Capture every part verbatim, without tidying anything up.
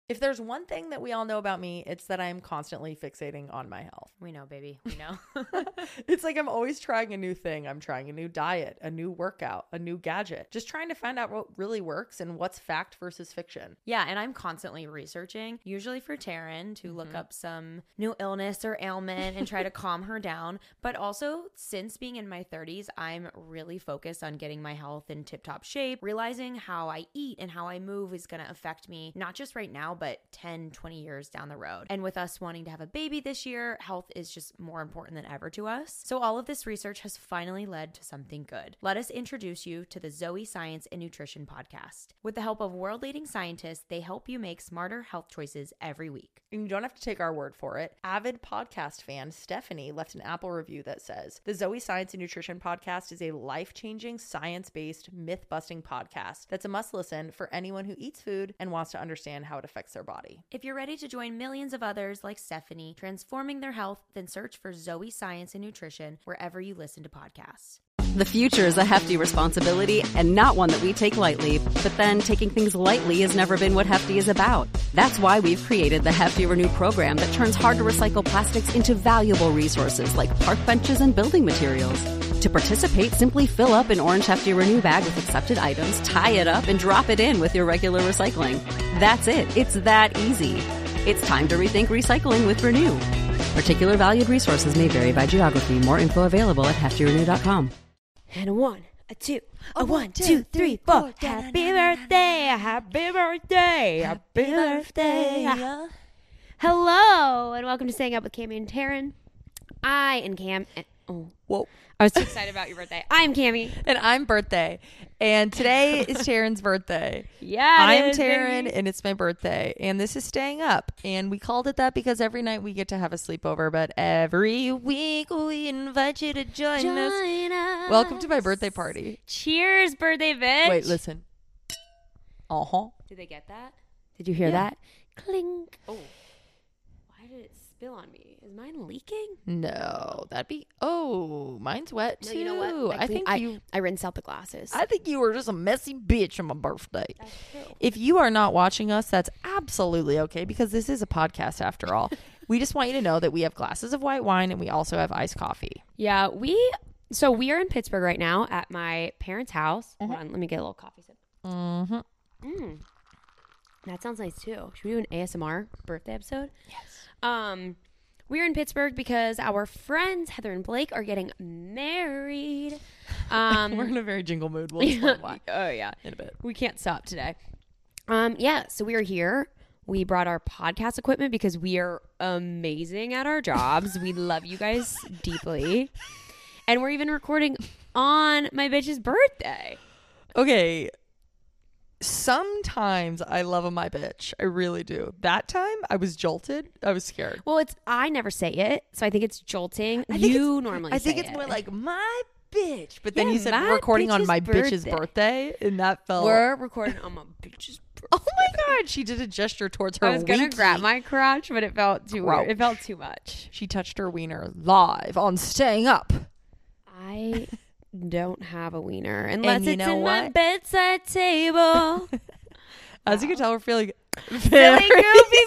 If there's one thing that we all know about me, it's that I'm constantly fixating on my health. We know, baby. We know. It's like I'm always trying a new thing. I'm trying a new diet, a new workout, a new gadget, just trying to find out what really works and what's fact versus fiction. Yeah, and I'm constantly researching, usually for Taryn to mm-hmm. look up some new illness or ailment and try to calm her down. But also, since being in my thirties, I'm really focused on getting my health in tip-top shape, realizing how I eat and how I move is going to affect me, not just right now, but ten, twenty years down the road. And with us wanting to have a baby this year, health is just more important than ever to us. So all of this research has finally led to something good. Let us introduce you to the Zoe Science and Nutrition podcast. With the help of world-leading scientists, they help you make smarter health choices every week. And you don't have to take our word for it. Avid podcast fan Stephanie left an Apple review that says, the Zoe Science and Nutrition podcast is a life-changing, science-based, myth-busting podcast that's a must-listen for anyone who eats food and wants to understand how it affects their body. If you're ready to join millions of others like Stephanie, transforming their health, then search for Zoe Science and Nutrition wherever you listen to podcasts. The future is a hefty responsibility and not one that we take lightly. But then taking things lightly has never been what Hefty is about. That's why we've created the Hefty Renew program that turns hard-to-recycle plastics into valuable resources like park benches and building materials. To participate, simply fill up an orange Hefty Renew bag with accepted items, tie it up, and drop it in with your regular recycling. That's it. It's that easy. It's time to rethink recycling with Renew. Particular valued resources may vary by geography. More info available at hefty renew dot com. And a one, a two, a one, two, three, four. Happy birthday, happy birthday, happy birthday. Hello, and welcome to Staying Up with Cami and Taryn. I and Cam. And, oh, whoa. I was too excited about your birthday. I'm Cami. And I'm Birthday. And today is Taryn's birthday. Yeah, I'm is, Taryn, baby. and it's my birthday. And this is Staying Up. And we called it that because every night we get to have a sleepover, but every week we invite you to join, join us. us. Welcome to my birthday party. Cheers, birthday bitch. Wait, listen. Uh-huh. Did they get that? Did you hear Yeah. that? Clink. Oh. Why did it spill on me? Is mine leaking? No, that'd be... Oh, mine's wet, No, too. you know what? I, I think I, you... I rinsed out the glasses. I think you were just a messy bitch on my birthday. That's true. If you are not watching us, that's absolutely okay because this is a podcast after all. We just want you to know that we have glasses of white wine and we also have iced coffee. Yeah, we... So we are in Pittsburgh right now at my parents' house. Mm-hmm. Hold on, let me get a little coffee sip. Mm-hmm. Mm. That sounds nice too. Should we do an A S M R birthday episode? Yes. Um, we're in Pittsburgh because our friends Heather and Blake are getting married. Um, We're in a very jingle mood. We'll explain why oh yeah, in a bit. We can't stop today. Um, yeah. So we are here. We brought our podcast equipment because we are amazing at our jobs. We love you guys deeply, and we're even recording on my bitch's birthday. Okay. Sometimes I love a my bitch. I really do. That time I was jolted. I was scared. Well, it's I never say it, so I think it's jolting. I think you it's, normally I say think it's it. more like my bitch. But then Yeah, you said my we're recording on bitch's my birthday. bitch's birthday, and that felt. We're recording on my bitch's birthday. Oh my god! She did a gesture towards her. I was gonna winky. grab my crotch, but it felt too Crouch. weird. It felt too much. She touched her wiener live on Staying Up. I don't have a wiener unless you it's know in my what? bedside table. As you can tell, we're feeling Silly very goofy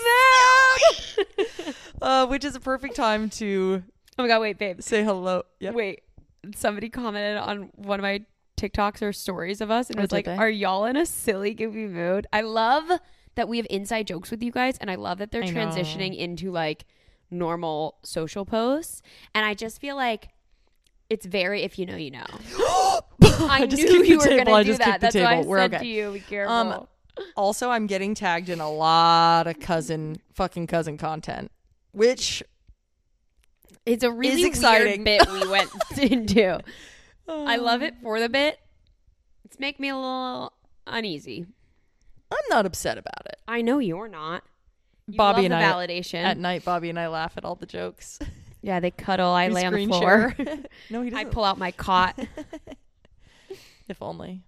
mood. uh, which is a perfect time to Oh my god! Wait, babe. say hello. Yep. Wait. Somebody commented on one of my TikToks or stories of us and Oh, was did like, they? "Are y'all in a silly goofy mood?" I love that we have inside jokes with you guys, and I love that they're I know. transitioning into like normal social posts. And I just feel like it's very if you know, you know. I just knew kicked you the were table. gonna I do just that. kicked the That's why I table. We're said okay. to you, be careful. Um, Also, I'm getting tagged in a lot of cousin, fucking cousin content, which it's a really is exciting. weird bit we went into. I love it for the bit. It's making me a little uneasy. I'm not upset about it. I know you're not. You Bobby love and the I validation. At night, Bobby and I laugh at all the jokes. Yeah, they cuddle. I We lay on the screen floor. share. No, he I doesn't. pull out my cot. If only.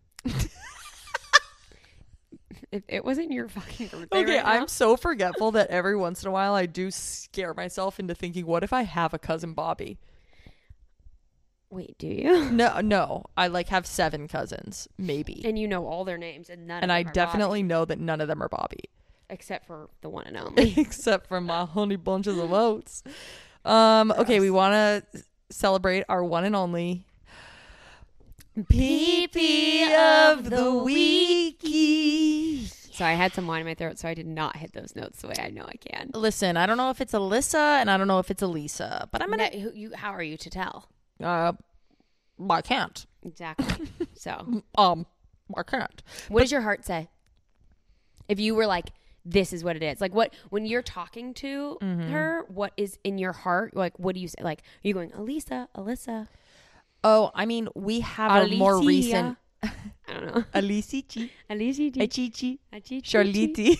If it wasn't your fucking birthday Okay, right now, I'm so forgetful that every once in a while I do scare myself into thinking, what if I have a cousin Bobby? Wait, do you? No, no. I like have seven cousins, maybe. And you know all their names, and none. And of I them are definitely know that none of them are Bobby. Except for the one and only. Except for my honey bunches of oats. Um, okay, we want to celebrate our one and only P P of the Weekie. So I had some wine in my throat, so I did not hit those notes the way I know I can. Listen, I don't know if it's Alyssa and I don't know if it's Elisa, but I'm gonna. No, you, how are you to tell? Uh, I can't. Exactly. So, Um, I can't. what does your heart say? If you were like, this is what it is. Like, what when you're talking to Mm-hmm. her, what is in your heart? Like, what do you say? Like, are you going, Elisa, Alyssa? Oh, I mean, we have a more Alicia? recent. I don't know. Alisici. Alicia. Achichi. Achichi. Charliti.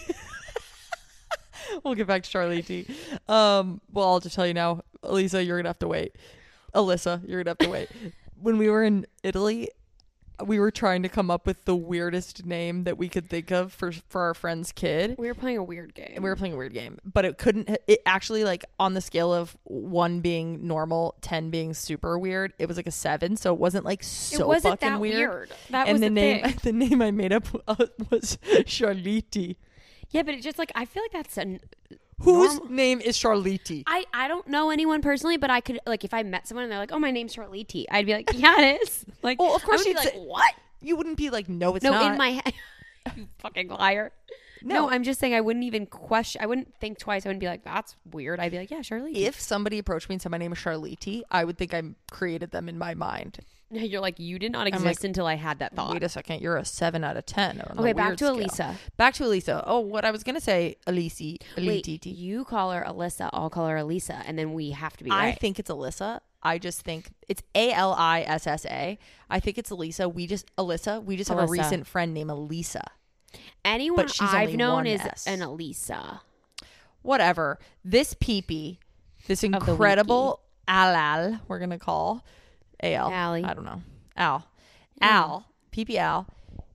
We'll get back to Charliti. Um, well, I'll just tell you now, Elisa, you're gonna have to wait. Alyssa, you're gonna have to wait. When we were in Italy, we were trying to come up with the weirdest name that we could think of for for our friend's kid. We were playing a weird game. And we were playing a weird game, but it couldn't. It actually, like, on the scale of one being normal, ten being super weird, it was like a seven. So it wasn't like so it wasn't fucking that weird. weird. That and was the the name, thing. the name I made up uh, was Charliti. Yeah, but it just like I feel like that's an Whose normal- name is Charliti? I, I don't know anyone personally, but I could like if I met someone and they're like, "Oh, my name's Charliti," I'd be like, "Yeah, it is." Like, Well, of course I would be you'd like, say- "What?" You wouldn't be like, no, it's No, not. in my head, you fucking liar. No. No. I'm just saying I wouldn't even question. I wouldn't think twice. I wouldn't be like, "That's weird." I'd be like, "Yeah, Charliti." If somebody approached me and said my name is Charliti, I would think I created them in my mind. You're like, you did not exist like, until I had that thought. Wait a second, you're a seven out of ten. On the Okay, back weird to scale. Elisa. Back to Elisa. Oh, what I was gonna say, Elisi, Wait, Elititi. you call her Alyssa, I'll call her Elisa, and then we have to be I right. think it's Alyssa. I just think it's A L I S S A. I think it's Elisa. We just Alyssa. We just have a Alyssa. recent friend named Elisa. Anyone but she's I've only known one is S. an Elisa. Whatever. This peepee, this the incredible Alal, we're gonna call A L. Allie. I don't know. Al. Al. Peepee Al.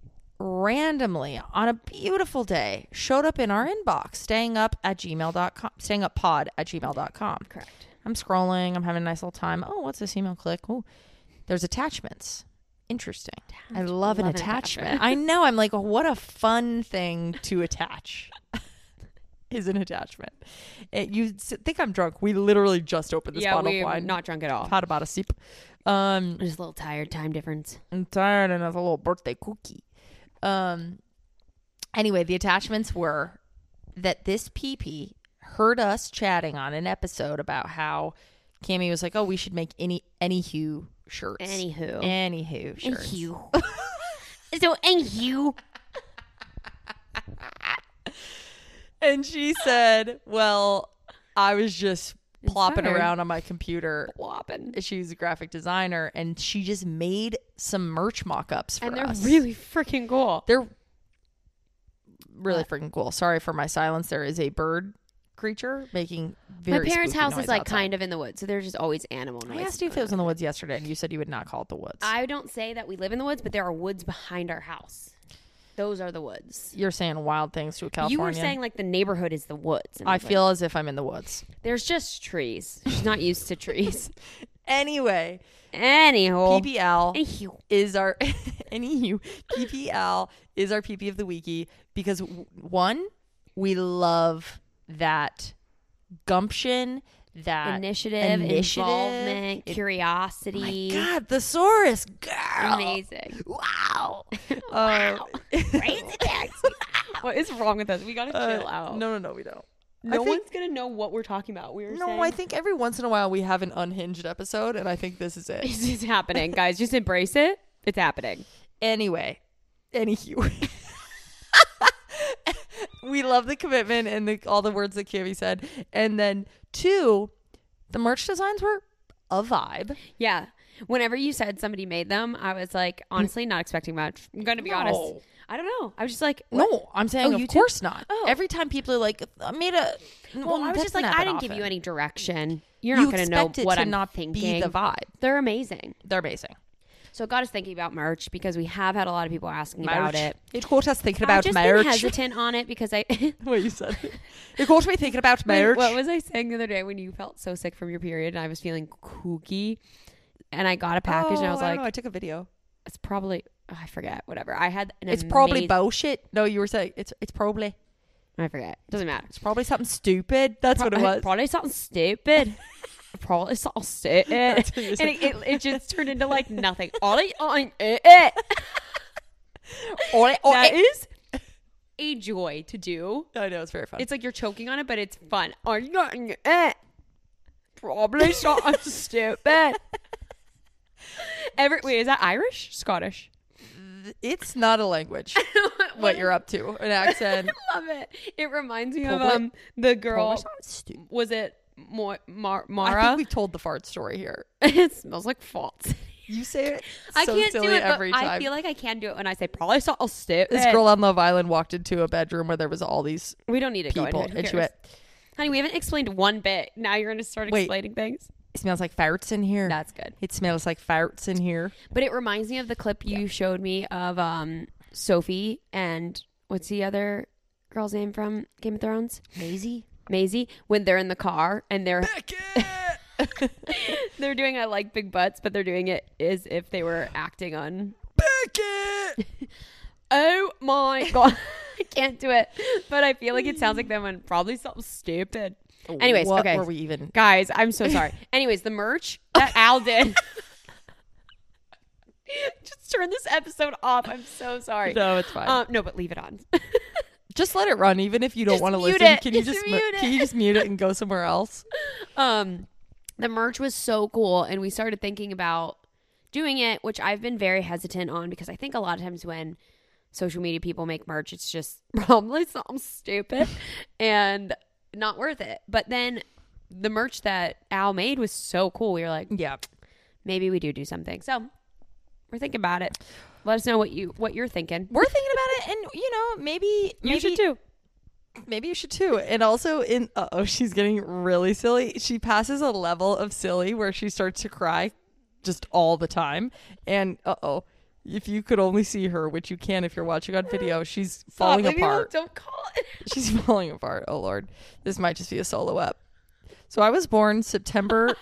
Randomly on a beautiful day showed up in our inbox, staying up at gmail dot com, staying up pod at gmail dot com. Correct. I'm scrolling. I'm having a nice little time. Oh, what's this email? Click. Oh, there's attachments. Interesting. I love an Love an attachment. attachment. I know. I'm like, what a fun thing to attach is an attachment. It, you s- think I'm drunk. We literally just opened this Yeah, bottle we're of wine. not drunk at all. Had about a sip. Um, Just a little tired. Time difference. I'm tired and have a little birthday cookie. Um. Anyway, the attachments were that this P P heard us chatting on an episode about how Cammie was like, "Oh, we should make any any hue shirts." Anywho. Anywho shirts. Anywho. So, anywho. And she said, "Well, I was just plopping Inspired. around on my computer." Flopping. She's a graphic designer, and she just made some merch mock-ups for And they're us. really freaking cool. They're really What? freaking cool. Sorry for my silence. There is a bird creature making very My parents' spooky house noise is like outside. kind of in the woods, so there's just always animal noise. I asked you if it was in the woods yesterday, and you said you would not call it the woods. I don't say that we live in the woods, but there are woods behind our house. Those are the woods. You're saying wild things to a Californian. You were saying like the neighborhood is the woods. and I was like, feel as if I'm in the woods. there's just trees. She's not used to trees. Anyway, Anyhow. P P L Anywho. is our anywho P P L is our P P of the Weekie because w- one, we love that gumption, that Initiative, initiative. involvement, It- curiosity. My God, thesaurus girl, Amazing. Wow, Wow. Uh, Crazy taxi. What is wrong with us? We gotta uh, chill out. No, no, no, we don't. no I think- one's gonna know what we're talking about. We were No, saying I think every once in a while we have an unhinged episode, and I think this is it. this is happening, guys. Just embrace it. It's happening. Anyway, anywho. We love the commitment and the, all the words that Cammie said. And then two, the merch designs were a vibe. Yeah. Whenever you said somebody made them, I was like, honestly, not expecting much. I'm gonna be honest. No. I don't know. I was just like, what? No, I'm saying Oh, of you too? course not. Oh. Every time people are like, I made a... Well, I was just like, I didn't give you any direction. You're You not gonna know expect it what to I'm not thinking. be the vibe. They're amazing. They're amazing. So it got us thinking about merch because we have had a lot of people asking about it. It got us thinking I've about just marriage. been hesitant on it because I. What you said. It got me thinking about Wait, marriage. what was I saying the other day when you felt so sick from your period and I was feeling kooky, and I got a package and I was Oh, don't like, know. I took a video. it's probably oh, I forget whatever. I had an It's probably amazing- bullshit. No, you were saying it's it's probably. I forget. Doesn't matter. It's probably something stupid. That's what it was. Probably something stupid. Probably something stupid. And That's what you it, said. it, it just turned into like nothing. Ollie, I'm it. Or, or That it- is a joy to do. I know, it's very fun. It's like you're choking on it, but it's fun. Are you not it? Probably something stupid. Every wait, is that Irish? Scottish? It's not a language. What you're up to. An accent. I love it. It reminds me of Probably- um the girl. Probably something stupid. Was it Mo- Mar- I Mara? think we've told the fart story here. It smells like farts. You say it I so can't silly do it, but every time. I feel like I can do it when I say probably something stupid. This girl on Love Island walked into a bedroom where there was all these We don't need to go people, into it. Who and she cares? went, Honey, we haven't explained one bit. Now you're going to start Wait. explaining things. "It smells like farts in here." That's good. It smells like farts in here. But it reminds me of the clip you showed me of um Sophie and what's the other girl's name from Game of Thrones? Maisie. Maisie, when they're in the car and they're they're doing I like big butts, but they're doing it as if they were acting on Beckett. oh my god. I can't do it. But I feel like it sounds like them and probably something stupid. Anyways, what okay. were we even? Guys, I'm so sorry. Anyways, the merch that Al did. Just turn this episode off. I'm so sorry. No, it's fine. Um, no, but leave it on. Just let it run, even if you don't Just want to mute listen. it. Can you Just just, mute mu- it. can you just mute it and go somewhere else? um, the merch was so cool, and we started thinking about doing it, which I've been very hesitant on because I think a lot of times when social media people make merch, it's just probably something stupid and not worth it. But then the merch that Al made was so cool. We were like, Yeah. maybe we do do something. So we're thinking about it. Let us know what you what you're thinking. We're thinking about it, and you know, maybe maybe You should too. Maybe you should too. And also, in uh oh, she's getting really silly. She passes a level of silly where she starts to cry, just all the time. And uh oh, if you could only see her, which you can if you're watching on video, she's falling Stop, leave me alone. apart. Don't call it. She's falling apart. Oh Lord, this might just be a solo ep. So I was born September.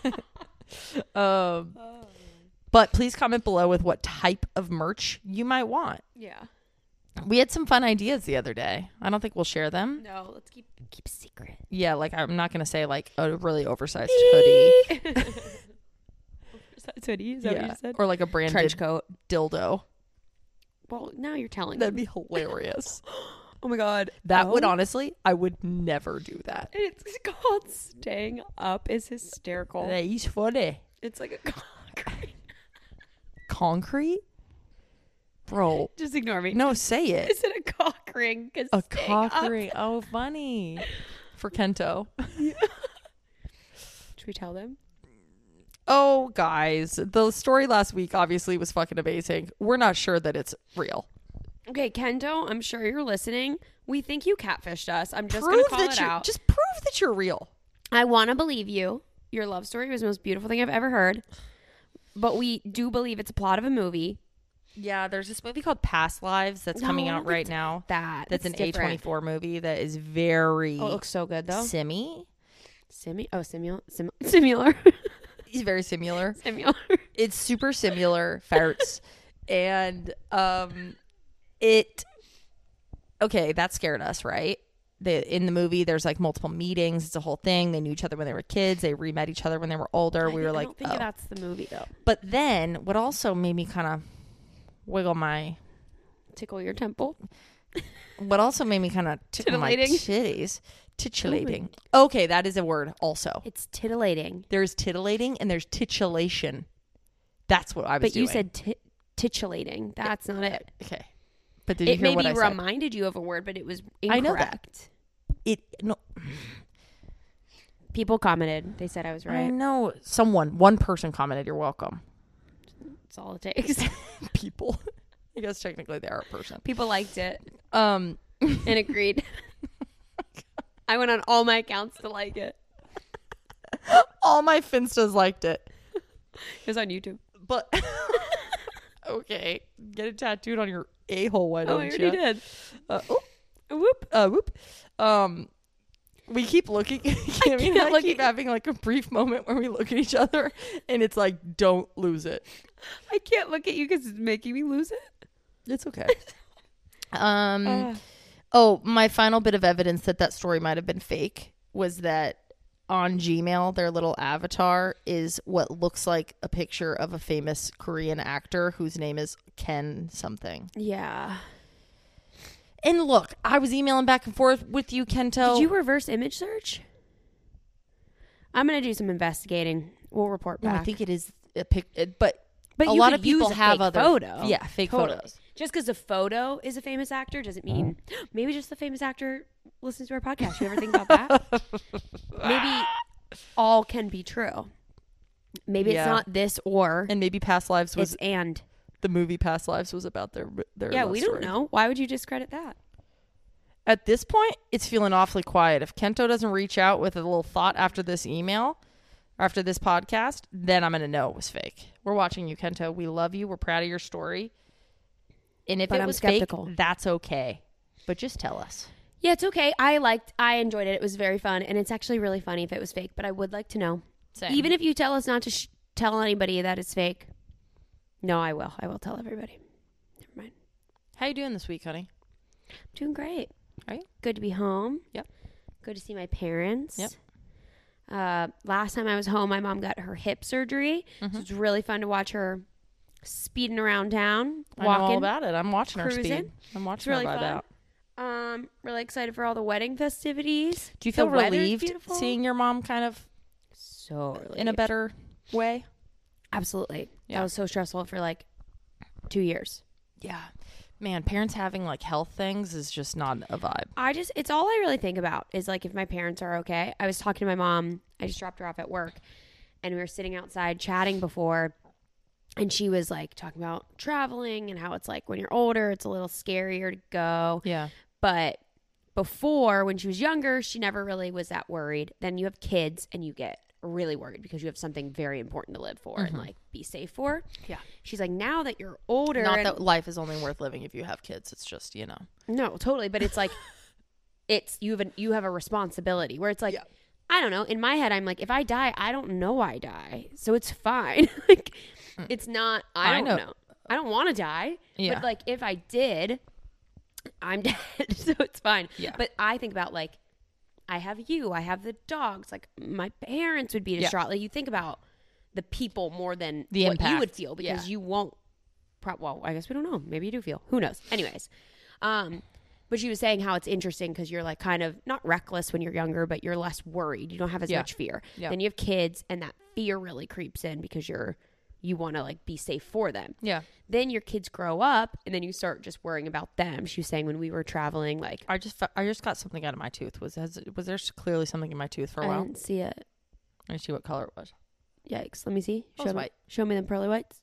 um, but please comment below with what type of merch you might want. Yeah. We had some fun ideas the other day. I don't think we'll share them. No, let's keep keep secret. Yeah, like I'm not gonna say like a really oversized hoodie. Oversized hoodie, is that what Yeah, you said? or like a branded Trench coat. dildo. Well, now you're telling That'd me. be hilarious. Oh my god. That would Oh. honestly, I would never do that. It's called Staying Up is hysterical. He's funny. It's like a concrete. Concrete, bro. Just ignore me. No, say it. Is it a cock ring? 'Cause A staying cock up- ring. Oh, funny. For Kento. Should we tell them? Oh, guys, the story last week obviously was fucking amazing. We're not sure that it's real. Okay, Kento, I'm sure you're listening. We think you catfished us. I'm just prove going to call that it you're out. just prove that you're real. I want to believe you. Your love story was the most beautiful thing I've ever heard. But we do believe it's a plot of a movie. Yeah, there's this movie called Past Lives that's No, coming I out don't right think now. That That's an A different. twenty-four movie that is very Oh, it looks so good though. simmy. Simi. Oh, simul. Sim- similar. He's very similar. similar. It's super similar farts, and um, it. Okay, that scared us, right? They, in the movie, there's like multiple meetings. It's a whole thing. They knew each other when they were kids. They re-met each other when they were older. We were I like, don't think oh. that's the movie though. But then, what also made me kind of wiggle my, Tickle your temple. what also made me kind of tickle my Titillating. titties, titillating. Okay, that is a word. Also, It's titillating. there's titillating and there's titulation. That's what I was But doing. you said ti- titillating. That's not it. Okay, but did you It hear what maybe I said? reminded you of a word, but it was I incorrect. know that. It no. People commented. They said I was I right. know someone, one person commented, "You're welcome." That's all it takes. People, I guess technically they are a person. People liked it Um, and agreed. I went on all my accounts to like it. all my Finstas liked it, It was on YouTube. but okay, get it tattooed on your a hole. Why Oh, don't I you? already did. Uh, oh, Whoop. uh, whoop. Um, we keep looking. I mean, keep I looking. keep having like a brief moment where we look at each other, and it's like, don't lose it. I can't look at you because it's making me lose it. It's okay. um. Uh, Oh, my final bit of evidence that that story might have been fake was that on Gmail, their little avatar is what looks like a picture of a famous Korean actor whose name is Ken something. Yeah. And look, I was emailing back and forth with you, Kento. Did you reverse image search? I'm going to do some investigating. We'll report No, back. I think it is a pic, it- but But a you lot could of people use a have fake other photo. Yeah, fake Totally. photos. Just because a photo is a famous actor doesn't mean maybe just the famous actor listens to our podcast. You ever think about that? Maybe all can be true. Maybe Yeah. it's not this or And maybe Past Lives was it's and. the movie Past Lives was about their their Yeah, love we story. don't know. Why would you discredit that? At this point, it's feeling awfully quiet. If Kento doesn't reach out with a little thought after this email, after this podcast, then I'm going to know it was fake. We're watching you, Kento. We love you. We're proud of your story. And if But it I'm was skeptical. fake, that's okay. But just tell us. Yeah, it's okay. I liked I enjoyed it. It was very fun and it's actually really funny if it was fake, but I would like to know. Same. Even if you tell us not to sh- tell anybody that it's fake. No, I will. I will tell everybody. Never mind. How you doing this week, honey? Doing great. Are you? Good to be home. Yep. Good to see my parents. Yep. Uh, last time I was home, my mom got her hip surgery. Mm-hmm. So it's really fun to watch her speeding around town, I know walking. all about it. I'm watching her cruising. speed. I'm watching It's really her vibe fun. out. Um, really excited for all the wedding festivities. Do you feel The weather's relieved beautiful. seeing your mom kind of So in a better way? Absolutely. Yeah. That was so stressful for like two years. Yeah. Man, parents having like health things is just not a vibe. I just, it's all I really think about is like if my parents are okay. I was talking to my mom. I just dropped her off at work and we were sitting outside chatting before. And she was like talking about traveling and how it's like when you're older, it's a little scarier to go. Yeah. But before, when she was younger, she never really was that worried. Then you have kids and you get really worried because you have something very important to live for and like be safe for. Yeah. She's like, now that you're older. Not and- that life is only worth living if you have kids. It's just, you know. No, totally. But it's like, it's, you have a, you have a responsibility where it's like, Yeah. I don't know. In my head, I'm like, if I die, I don't know I die. So it's fine. Like, it's not, I I don't know. know. I don't want to die. Yeah. But like, if I did, I'm dead. So it's fine. Yeah. But I think about like, I have you, I have the dogs. Like, my parents would be Yeah. distraught. Like, you think about the people more than The what you would impact. feel because Yeah. you won't. Pro- well, I guess we don't know. Maybe you do feel. Who knows? Anyways, um, but she was saying how it's interesting because you're like kind of not reckless when you're younger, but you're less worried. You don't have as Yeah. much fear. Yeah. Then you have kids, and that fear really creeps in because you're you want to like be safe for them. Yeah. Then your kids grow up, and then you start just worrying about them. She was saying when we were traveling, like I just fe- I just got something out of my tooth. Was has, was there clearly something in my tooth for a I while? didn't see it. Let me see what color it was. Yikes! Let me see. Oh, Show it's me, white. show me them pearly whites.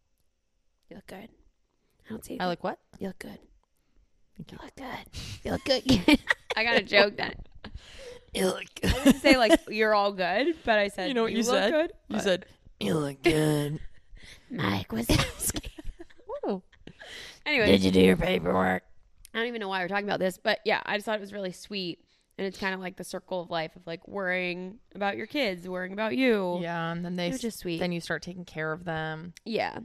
You look good. I don't see it. I like what? You look good. Thank you. You look good. You look good. I got a joke that You look I didn't say like you're all good, but I said You know what you, look said? Good. You What? said you look good. Mike was asking. Oh. Anyway, Did you do your paperwork? I don't even know why we're talking about this, but yeah, I just thought it was really sweet, and it's kind of like the circle of life of like worrying about your kids, worrying about you. Yeah, and then they It was just sweet. Then you start taking care of them. Yeah.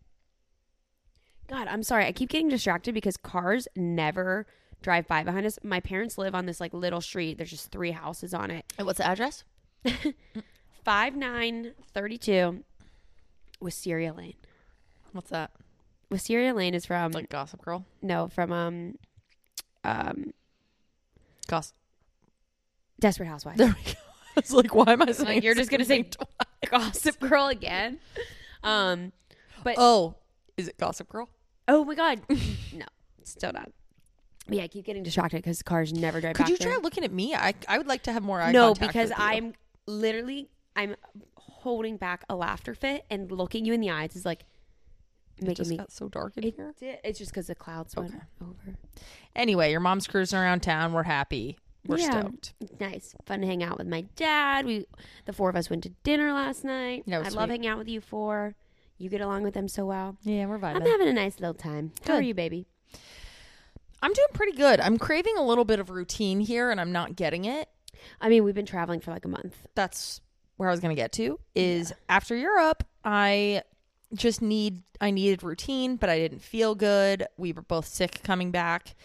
God, I'm sorry. I keep getting distracted because cars never drive by behind us. My parents live on this like little street. There's just three houses on it. And what's the address? five nine thirty-two Wisteria Lane. What's that? Wisteria Lane is from Like Gossip Girl? no, from um um Gossip. Desperate Housewives. There we go. I was like, why am I saying Like, you're just gonna say something twice? Gossip Girl again. Um but Oh, is it Gossip Girl? oh my god. No, still not. But yeah, I keep getting distracted because cars never drive Could back you there. try looking at me? I I would like to have more eye No, contact because with you. I'm literally I'm holding back a laughter fit and looking you in the eyes is like It making just me. got so dark in It here. did. It's just because the clouds went Okay. over. Anyway, your mom's cruising around town. We're happy. We're Yeah. stoked. Nice, fun to hang out with my dad. We, the four of us, went to dinner last night. That I was love sweet. hanging out with you four. You get along with them so well. Yeah, we're vibing. I'm having a nice little time. How are Good. you, baby? I'm doing pretty good. I'm craving a little bit of routine here, and I'm not getting it. I mean, we've been traveling for like a month. That's where I was going to get to. Is after Europe, I just need I needed routine, but I didn't feel good. We were both sick coming back.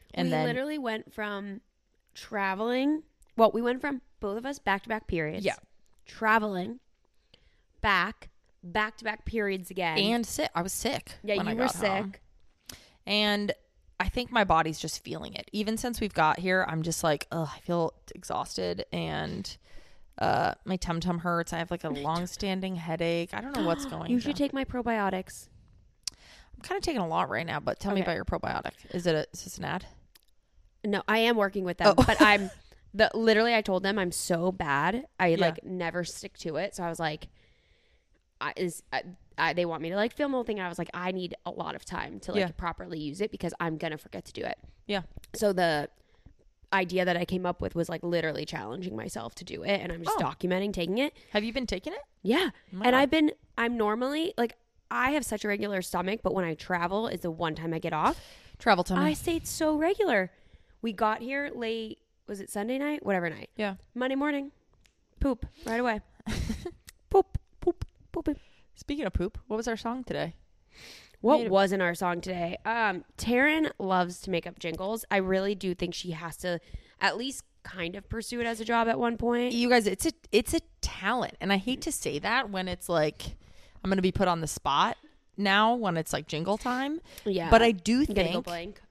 And we then literally went from traveling. Well, we went from both of us back to back periods. Yeah. Traveling, back, back to back periods again. and sick. I was sick. yeah, when you I were got sick. home. And I think my body's just feeling it. Even since we've got here, I'm just like, oh, I feel exhausted and uh, my tum tum hurts. I have like a long standing headache. I don't know what's going on. You should take my probiotics. I'm kind of taking a lot right now, but tell me Okay. about your probiotic. Is it a, is this an ad? No, I am working with them, Oh. but I'm the literally I told them I'm so bad. I Yeah. like never stick to it. So I was like, I is I, I, they want me to like film the whole thing. And I was like, I need a lot of time to like Yeah. properly use it because I'm gonna forget to do it. Yeah. So the idea that I came up with was like literally challenging myself to do it, and I'm just Oh. documenting taking it. Have you been taking it? Yeah, Oh my and God. I've been. I'm normally like I have such a regular stomach, but when I travel is the one time I get off. Travel tummy. I stayed so regular. We got here late. Was it Sunday night? Whatever night. yeah. Monday morning, poop right away. poop, poop, poop, poop. Speaking of poop, what was our song today? What Made a- wasn't our song today? Um, Taryn loves to make up jingles. I really do think she has to at least kind of pursue it as a job at one point. You guys, it's a it's a talent, and I hate to say that when it's like I'm gonna be put on the spot now when it's like jingle time. Yeah, But I do You gotta go think blank.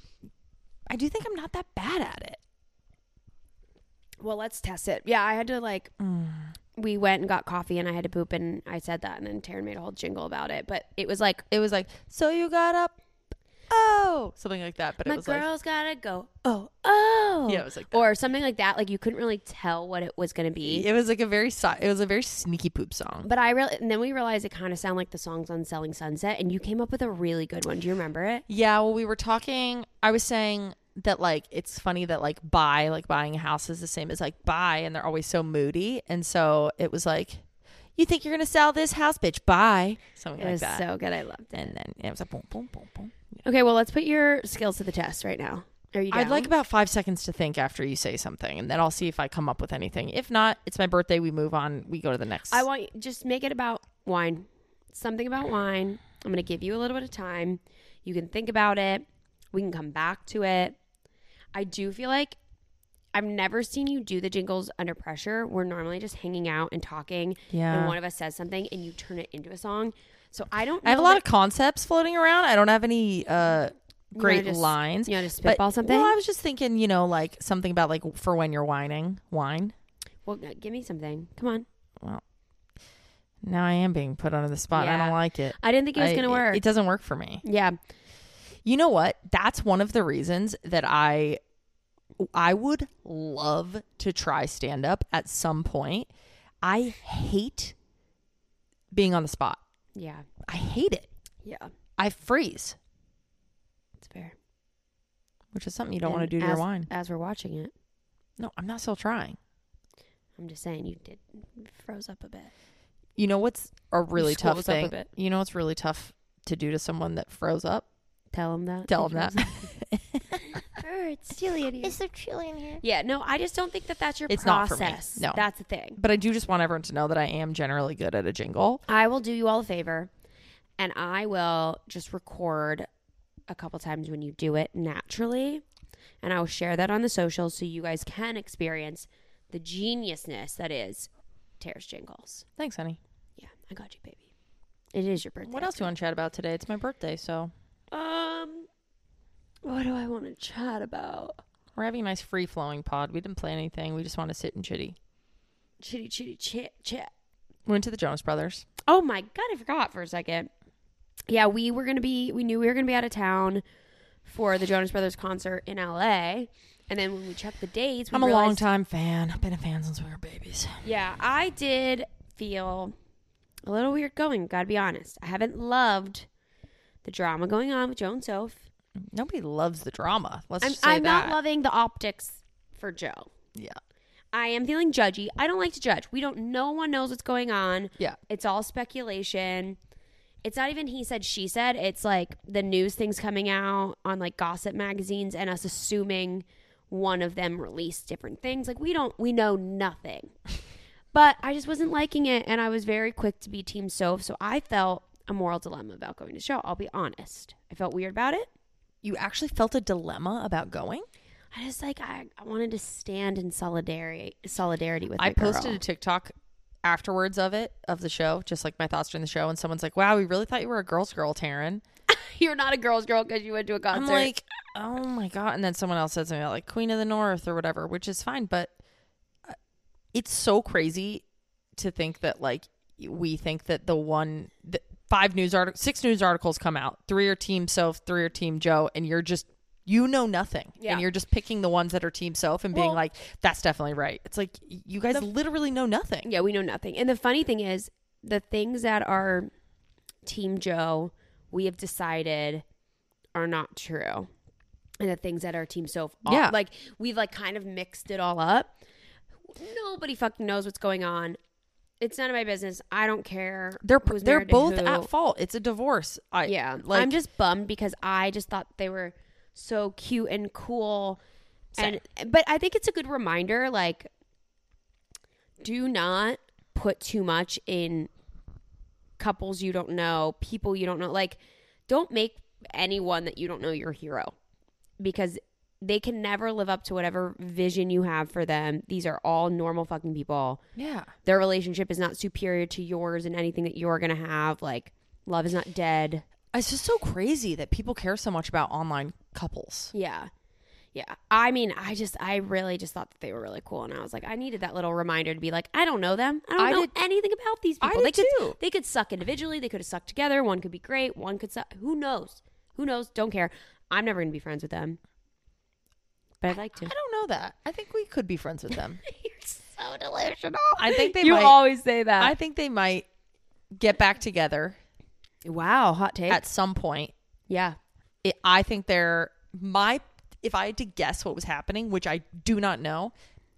I do think I'm not that bad at it. Well, let's test it. Yeah, I had to like. Mm. We went and got coffee, and I had to poop, and I said that, and then Taryn made a whole jingle about it. But it was like, It was like, so you got up, oh, something like that. But my it was like, girl's gotta go. Oh, oh. yeah, it was like that. Or something like that. Like you couldn't really tell what it was gonna be. It was like a very si- it was a very sneaky poop song. But I really, and then we realized it kind of sounded like the songs on Selling Sunset, and you came up with a really good one. Do you remember it? Yeah, well, we were talking. I was saying that like it's funny that like buy like buying a house is the same as like buy, and they're always so moody. And so it was like, you think you're gonna sell this house, bitch? Buy something It like was that. so good. I loved it. and then it was like boom, boom, boom, boom. Okay, well, let's put your skills to the test right now. Are you down? I'd like about five seconds to think after you say something, and then I'll see if I come up with anything. If not, it's my birthday. We move on. We go to the next. I want you just make it about wine. Something about wine. I'm going to give you a little bit of time. You can think about it. We can come back to it. I do feel like I've never seen you do the jingles under pressure. We're normally just hanging out and talking. Yeah. And one of us says something and you turn it into a song. So I don't I have a know lot that- of concepts floating around. I don't have any uh, You great wanna just- lines. You want to but- spitball something? Well, I was just thinking, you know, like something about like for when you're whining, wine. Well, no, give me something. Come on. Well, now I am being put under the spot. I Yeah. don't like it. I didn't think it was I- going to work. It doesn't work for me. yeah. You know what? That's one of the reasons that I I would love to try stand up at some point. I hate being on the spot. Yeah. I hate it. Yeah. I freeze, It's fair. which is something you don't And want to do to as, your wine. As we're watching it, No, I'm not still trying. I'm just saying you did froze up a bit. You know what's a really tough squoze up a thing? bit. You know what's really tough to do to someone that froze up? Tell him that. Tell He them that. froze up. Oh, it's chilly in here. Is there chili in here? Yeah, no, I just don't think that that's your It's not for process. me. No. That's the thing. But I do just want everyone to know that I am generally good at a jingle. I will do you all a favor, and I will just record a couple times when you do it naturally, and I will share that on the socials so you guys can experience the geniusness that is Tara's jingles. Thanks, honey. Yeah, I got you, baby. It is your birthday. What else do you want to chat about today? It's my birthday, so Um, what do I want to chat about? we're having a nice free-flowing pod. We didn't plan anything. We just want to sit and chitty. Chitty chitty chit chat. We went to the Jonas Brothers. Oh my god, I forgot for a second. Yeah, we were gonna be. We knew we were gonna be out of town for the Jonas Brothers concert in L A. And then when we checked the dates, we I'm a realized, long-time fan. I've been a fan since we were babies. Yeah, I did feel a little weird going. Gotta be honest. I haven't loved the drama going on with Joe and Soph. Nobody loves the drama. Let's I'm, just say I'm that. not loving the optics for Joe. Yeah. I am feeling judgy. I don't like to judge. We don't. No one knows what's going on. Yeah. It's all speculation. It's not even he said, she said. It's like the news things coming out on like gossip magazines and us assuming one of them released different things. Like we don't, we know nothing. But I just wasn't liking it, and I was very quick to be Team Soph. So I felt a moral dilemma about going to the show. I'll be honest. I felt weird about it. you actually felt a dilemma about going? I just like I, I wanted to stand in solidarity solidarity with. I my girl. posted a TikTok afterwards of it, of the show, just like my thoughts during the show, and someone's like, wow, we really thought you were a girl's girl, Taryn. You're not a girl's girl because you went to a concert. I'm like, oh my God. And then someone else said something about like Queen of the North or whatever, which is fine, but it's so crazy to think that like we think that the one the five news articles six news articles come out, three are team Soph, three are team Joe, and you're just you know nothing. Yeah. And you're just picking the ones that are team Soph and being Well, like, that's definitely right. It's like you guys the, literally know nothing. Yeah, we know nothing. And the funny thing is the things that are team Joe we have decided are not true. And the things that are team Soph are, yeah. like we've like kind of mixed it all up. Nobody fucking knows what's going on. It's none of my business. I don't care. They're who's they're married to both who. at fault. It's a divorce. I Yeah. like, I'm just bummed because I just thought they were so cute and cool. Same. And but I think it's a good reminder, like, do not put too much in couples you don't know, people you don't know. Like, don't make anyone that you don't know your hero, because they can never live up to whatever vision you have for them. These are all normal fucking people. yeah. Their relationship is not superior to yours in anything that you're going to have. Like, love is not dead. It's just so crazy that people care so much about online couples. Yeah. Yeah. I mean, I just, I really just thought that they were really cool. And I was like, I needed that little reminder to be like, I don't know them. I don't I know did- anything about these I people. did they could, too. they could suck individually. They could have sucked together. One could be great. One could suck. Who knows? Who knows? Don't care. I'm never going to be friends with them. But I'd like to. I don't know that. I think we could be friends with them. You're so delusional. I think they you might. always say that. I think they might get back together wow. Hot take. at some point. yeah. It, I think they're my. If I had to guess what was happening, which I do not know,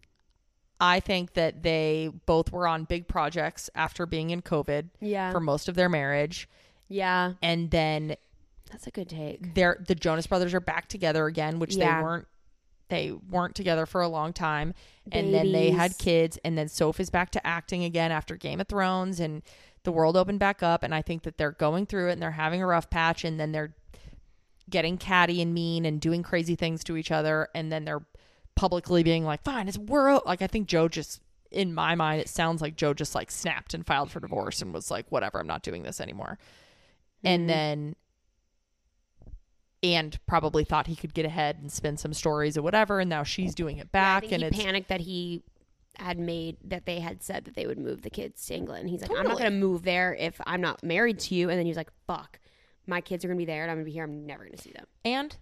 I think that they both were on big projects after being in COVID Yeah. for most of their marriage, Yeah. and then That's a good take. they're the Jonas Brothers are back together again, which Yeah. they weren't. They weren't together for a long time, and then they had Babies. kids, and then Sophie's back to acting again after Game of Thrones, and the world opened back up, and I think that they're going through it, and they're having a rough patch, and then they're getting catty and mean and doing crazy things to each other, and then they're publicly being like, fine, it's we're o-" like I think Joe just, in my mind, it sounds like Joe just like snapped and filed for divorce and was like, whatever, I'm not doing this anymore. Mm-hmm. And then and probably thought he could get ahead and spin some stories or whatever, and now she's doing it Yeah, I back. think and he it's panicked that he had made that they had said that they would move the kids to England. He's like, I'm not Totally. going to move there if I'm not married to you. And then he was like, fuck, my kids are going to be there and I'm going to be here. I'm never going to see them. and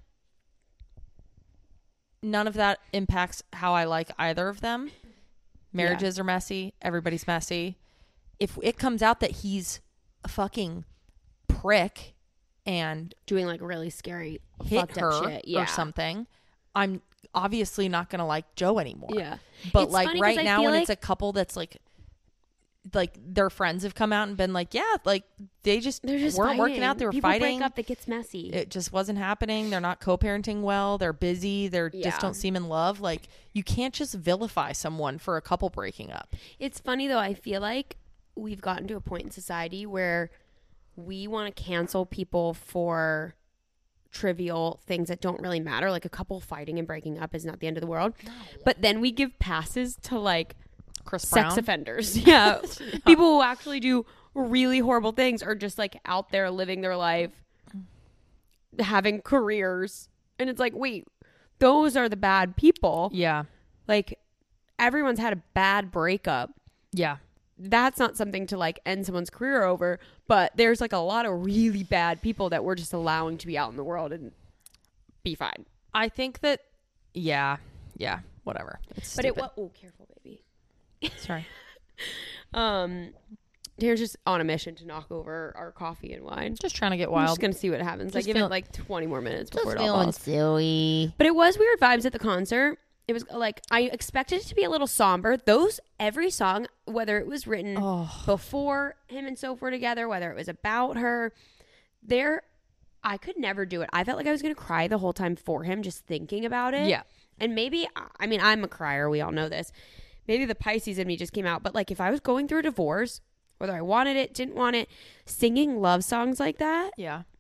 none of that impacts how I like either of them. Marriages are messy. Everybody's messy. If it comes out that he's a fucking prick and Doing like really scary, hit fucked her up shit. Yeah. or something, I'm obviously not gonna like Joe anymore. Yeah. But It's like funny 'cause right I now, feel when like- it's a couple that's like, like their friends have come out and been like, yeah, like they just, They're just weren't working fighting. out. They were People fighting. break up, it gets messy. It just wasn't happening. They're not co-parenting well. They're busy. They're Yeah. just don't seem in love. Like you can't just vilify someone for a couple breaking up. It's funny though. I feel like we've gotten to a point in society where we want to cancel people for trivial things that don't really matter. Like a couple fighting and breaking up is not the end of the world. But then we give passes to like Chris sex Brown. offenders. Yeah. People who actually do really horrible things are just like out there living their life, having careers. And it's like, wait, those are the bad people. Yeah. Like everyone's had a bad breakup. Yeah. That's not something to like end someone's career over, but there's like a lot of really bad people that we're just allowing to be out in the world and be fine. I think that, yeah. Yeah. Whatever. It's But it stupid. was, oh, careful, baby. Sorry. Um, Darren's just on a mission to knock over our coffee and wine. Just trying to get I'm wild. just gonna see what happens. I Just give feel- it like twenty more minutes Just before it all feeling falls. silly. But it was weird vibes at the concert. It was like I expected it to be a little somber. Those every song, whether it was written Oh. before him and Soph were together, whether it was about her, there, I could never do it. I felt like I was gonna cry the whole time for him, just thinking about it. Yeah. And maybe, I mean, I'm a crier. We all know this. Maybe the Pisces in me just came out. But like, if I was going through a divorce, whether I wanted it, didn't want it, singing love songs like that, Yeah.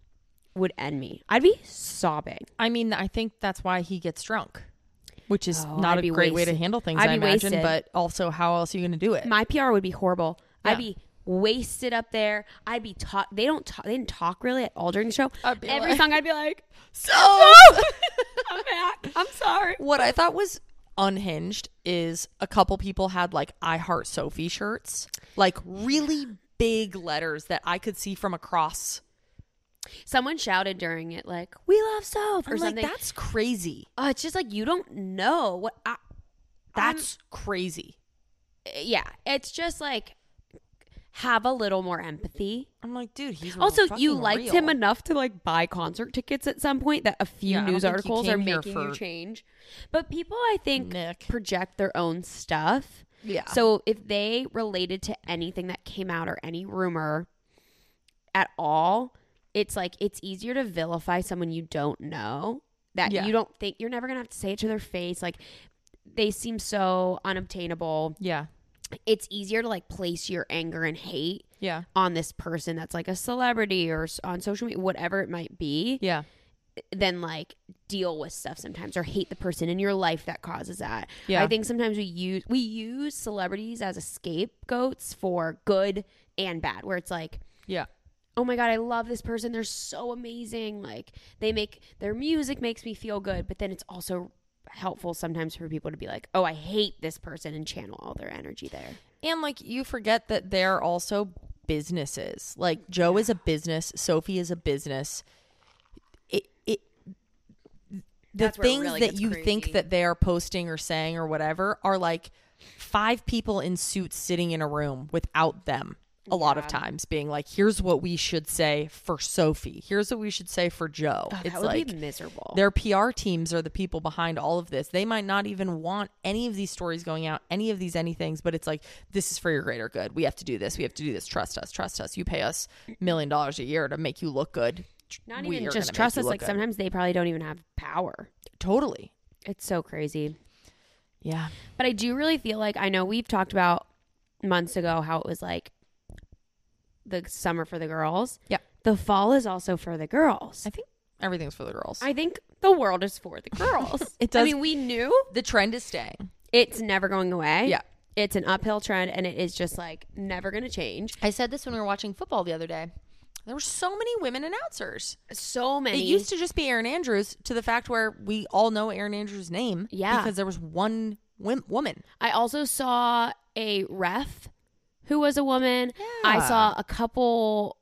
would end me. I'd be sobbing. I mean, I think that's why he gets drunk, which is Oh, not I'd a be great way to wasted. handle things, I'd I be imagine. wasted. But also, how else are you going to do it? My P R would be horrible. Yeah. I'd be wasted up there. I'd be talk. They don't talk. They didn't talk really at all during the show. I'd be Every like- song, I'd be like, So, "I'm back. I'm sorry." what I thought was unhinged is a couple people had like I Heart Sophie shirts, like really big letters that I could see from across. Someone shouted during it like, "We love Soph" or I'm like, something. that's crazy. Oh, it's just like you don't know what. I, That's crazy. I'm- yeah. It's just like have a little more empathy. I'm like, dude, he's Also, fucking you liked real. him enough to like buy concert tickets at some point that a few Yeah, I don't news think he articles are came here making you for- change. But people, I think, Nick. project their own stuff. Yeah. So if they related to anything that came out or any rumor at all, it's like it's easier to vilify someone you don't know that Yeah. you don't think you're never gonna have to say it to their face. Like they seem so unobtainable. Yeah. It's easier to like place your anger and hate Yeah. on this person that's like a celebrity or s- on social media, whatever it might be, Yeah. than like deal with stuff sometimes or hate the person in your life that causes that. Yeah. I think sometimes we use we use celebrities as a scapegoats for good and bad, where it's like, Yeah. oh my God, I love this person. They're so amazing. Like they make their music makes me feel good, but then it's also helpful sometimes for people to be like, oh, I hate this person and channel all their energy there. And like you forget that they're also businesses. Like Joe is a business, Sophie is a business. It it the That's where it things really that gets you crazy. think that they are posting or saying or whatever are like five people in suits sitting in a room without them. A lot of Yeah. times being like, here's what we should say for Sophie. Here's what we should say for Joe. Oh, it's that would like be miserable. their P R teams are the people behind all of this. They might not even want any of these stories going out, any of these anythings, but it's like, this is for your greater good. We have to do this. We have to do this. Trust us. Trust us. You pay us a million dollars a year to make you look good. Not We even are just gonna make trust you us. look Like good. sometimes they probably don't even have power. Totally. It's so crazy. Yeah. But I do really feel like, I know we've talked about months ago how it was like the summer for the girls. Yeah. The fall is also for the girls. I think everything's for the girls. I think the world is for the girls. It I does- mean, we knew the trend is staying. it's never going away. Yeah. It's an uphill trend and it is just like never going to change. I said this when we were watching football the other day. There were so many women announcers. So many. It used to just be Erin Andrews, to the fact where we all know Erin Andrews' name. Yeah. Because there was one wim- woman. I also saw a ref who was a woman. I Yeah. saw a couple,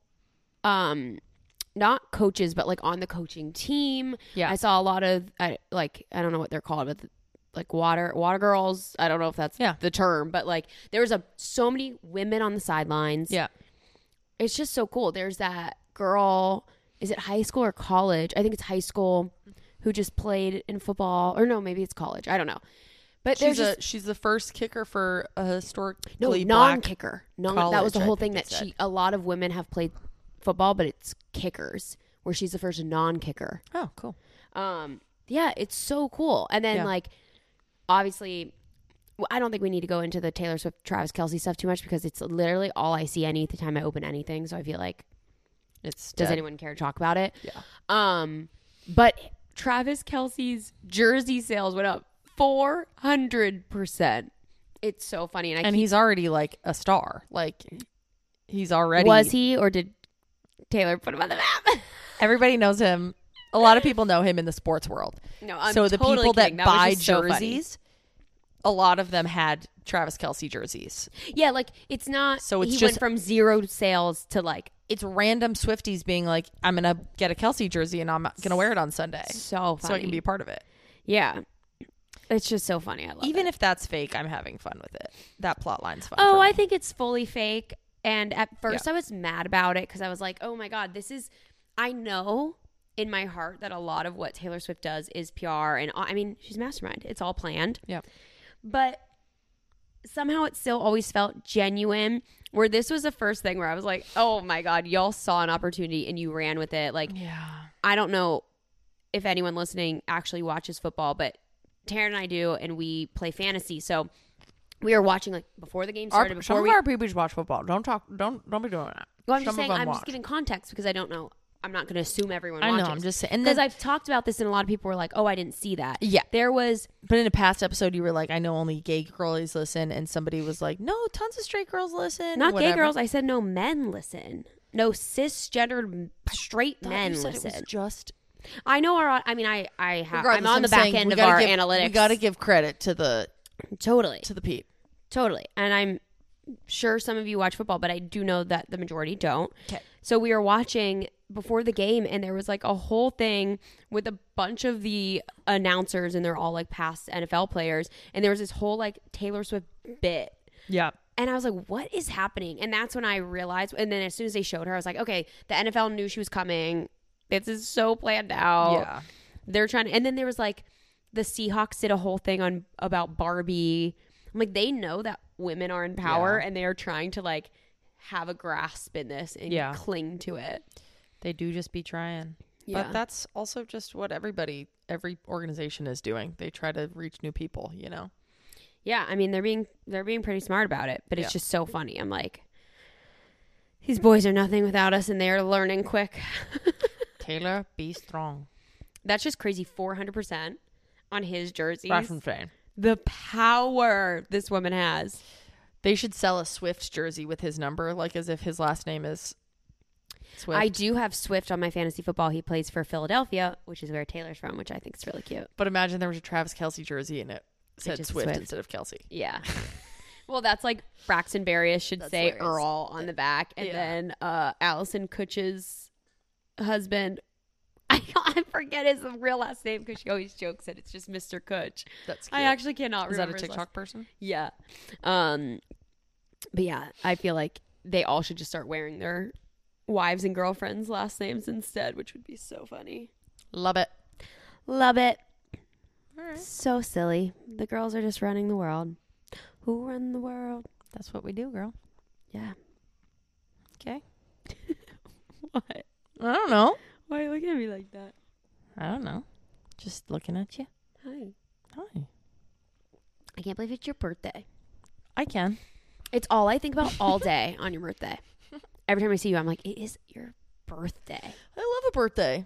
um, not coaches, but like on the coaching team. Yeah. I saw a lot of I, like I don't know what they're called, but like water water girls. I don't know if that's Yeah. the term, but like there was a so many women on the sidelines. Yeah. It's just so cool. There's that girl. Is it high school or college? I think it's high school. Who just played in football, or no, maybe it's college. I don't know. But there's She's, just a, she's the first kicker for a historically no black non-kicker. Non, that was college, the I whole think thing they that said. she. A lot of women have played football, but it's kickers, where she's the first non-kicker. Oh, cool. Um, yeah, it's so cool. And then Yeah. like, obviously, well, I don't think we need to go into the Taylor Swift, Travis Kelce stuff too much because it's literally all I see any time I open anything. So I feel like, It's does dead. anyone care to talk about it? Yeah. Um, but Travis Kelce's jersey sales went up four hundred percent. It's so funny, and I And keep, he's already like a star. Like he's already was he or did Taylor put him on the map? Everybody knows him. A lot of people know him in the sports world. No, I'm so the totally people kidding. that, That was buy just so funny. jerseys, a lot of them had Travis Kelce jerseys. Yeah, like it's not. So it's he just- went from zero sales to like It's random Swifties being like, I'm going to get a Kelce jersey and I'm going to wear it on Sunday. so funny. So I can be a part of it. Yeah, it's just so funny. I love Even it. if that's fake, I'm having fun with it. That plot line's fun. Oh, for I me. think it's fully fake. And at first, Yeah. I was mad about it because I was like, "Oh my god, this is." I know in my heart that a lot of what Taylor Swift does is P R, and I mean, she's a mastermind. It's all planned. Yeah. But somehow it still always felt genuine. Where this was the first thing where I was like, "Oh my god, y'all saw an opportunity and you ran with it." Like, Yeah. I don't know if anyone listening actually watches football, but Taryn and I do, and we play fantasy. So we were watching like before the game started. Our, before some we, of our people watch football. Don't talk. Don't don't be doing that. well, I'm some just saying, of them I'm watch. just giving context because I don't know I'm not going to assume everyone I watches. know. I'm just saying. Because I've talked about this and a lot of people were like, oh, I didn't see that. Yeah. There was. But in a past episode, you were like, I know only gay girlies listen. And somebody was like, no, tons of straight girls listen. Not whatever. gay girls. I said no men listen. No cisgendered straight I men you said listen. It was just. I know our. I mean, I. I have. Regardless, I'm on I'm the back saying end we of gotta our give, analytics. We got to give credit to the totally to the peep. Totally. And I'm sure some of you watch football, but I do know that the majority don't. Okay. So we were watching before the game, and there was like a whole thing with a bunch of the announcers, and they're all like past N F L players. And there was this whole like Taylor Swift bit. Yeah. And I was like, what is happening? And that's when I realized. And then as soon as they showed her, I was like, okay, the N F L knew she was coming. This is so planned out. Yeah. They're trying to. And then there was like the Seahawks did a whole thing on about Barbie. I'm like, they know that women are in power, Yeah. and they are trying to like have a grasp in this and Yeah. cling to it. They do just be trying. Yeah. But that's also just what everybody, every organization is doing. They try to reach new people, you know? Yeah, I mean, they're being they're being pretty smart about it, but it's Yeah. just so funny. I'm like, these boys are nothing without us, and they are learning quick. Taylor, be strong. That's just crazy. four hundred percent on his jerseys. That's insane. The power this woman has. They should sell a Swift jersey with his number, like as if his last name is Swift. I do have Swift on my fantasy football. He plays for Philadelphia, which is where Taylor's from, which I think is really cute. But imagine there was a Travis Kelce jersey and it said just Swift, Swift. instead of Kelce. Yeah. Well, that's like Braxton Berrios should That's say hilarious. Earl on the back. And Yeah. then uh, Allison Kutch's husband, I, I forget his real last name because she always jokes that it's just Mister Kutch. That's cute. I actually cannot Is that remember a his last- TikTok person? Yeah. Um, but yeah, I feel like they all should just start wearing their wives and girlfriends' last names instead, which would be so funny. Love it. Love it. All right. So silly. The girls are just running the world. Who run the world? That's what we do, girl. Yeah. Okay. What? I don't know. Why are you looking at me like that? I don't know. Just looking at you. Hi. Hi. I can't believe it's your birthday. I can. It's all I think about all day on your birthday. Every time I see you, I'm like, it is your birthday. I love a birthday.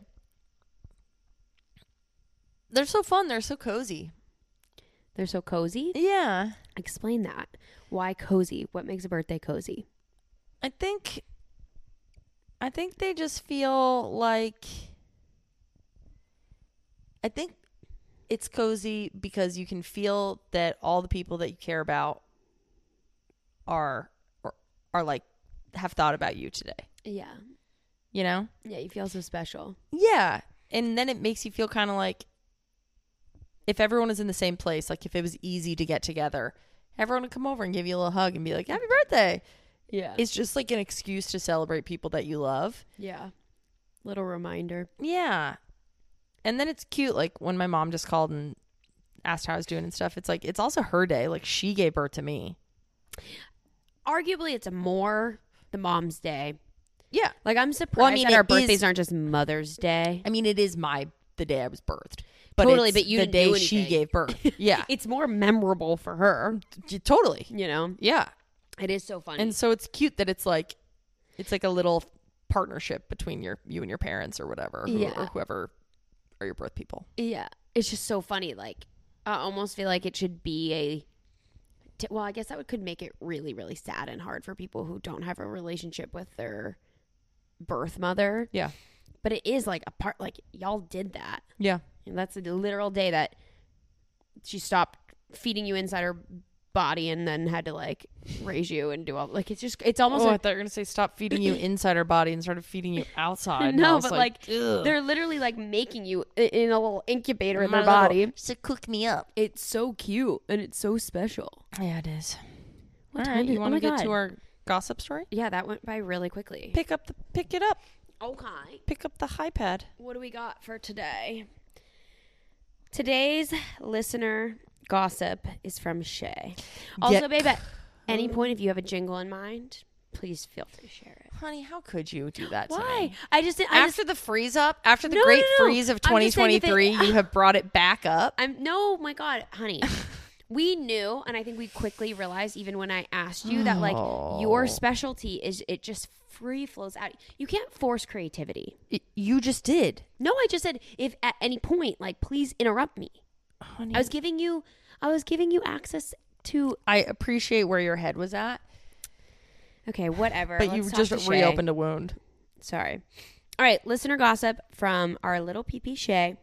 They're so fun. They're so cozy. They're so cozy. Yeah. Explain that. Why cozy? What makes a birthday cozy? I think I think they just feel like I think it's cozy because you can feel that all the people that you care about are are, are like have thought about you today. Yeah. You know? Yeah, you feel so special. Yeah. And then it makes you feel kind of like if everyone is in the same place, like if it was easy to get together, everyone would come over and give you a little hug and be like, happy birthday. Yeah. It's just like an excuse to celebrate people that you love. Yeah. Little reminder. Yeah. And then it's cute, like when my mom just called and asked how I was doing and stuff. It's like, it's also her day. Like she gave birth to me. Arguably, it's a more the mom's day. Yeah. Like, I'm surprised Well, I mean, that our it birthdays is- aren't just Mother's Day. I mean, it is my, the day I was birthed. But Totally, it's but you the didn't day do she anything. gave birth. Yeah. It's more memorable for her, Y- totally. you know? Yeah. It is so funny. And so it's cute that it's like, it's like a little partnership between your, you and your parents or whatever, who, Yeah. or whoever are your birth people. yeah. It's just so funny. Like, I almost feel like it should be a. T- well, I guess that would, could make it really, really sad and hard for people who don't have a relationship with their birth mother. Yeah. But it is like a part, like, y'all did that. Yeah. And that's the literal day that she stopped feeding you inside her body and then had to like raise you and do all like it's just it's almost Oh, I like, thought you were going to say stop feeding you inside her body and started feeding you outside. And I no, was but like, ugh. they're literally like making you i- in a little incubator in My their little- body. So cook me up. It's so cute and it's so special. Yeah, it is. What All time right, did- you oh want my to get God. to our gossip story? Yeah, that went by really quickly. Pick up the pick it up. Okay. Pick up the iPad. What do we got for today? Today's listener gossip is from Shay. Also, Get- babe, at any point if you have a jingle in mind, please feel free to share it. Honey, how could you do that to Why? me? I just I After just, the freeze up, after the No, great no, no. freeze of I'm just saying if it- twenty twenty-three, you have brought it back up. I'm no, my God, honey. we knew, and I think we quickly realized, even when I asked you, that like your specialty is it just free flows out. You can't force creativity. It, you just did. No, I just said if at any point, like, please interrupt me. Honey. I was giving you, I was giving you access to. I appreciate where your head was at. Okay, whatever. But Let's you talk just to Shay. reopened a wound. Sorry. All right, listener gossip from our little P P Shay.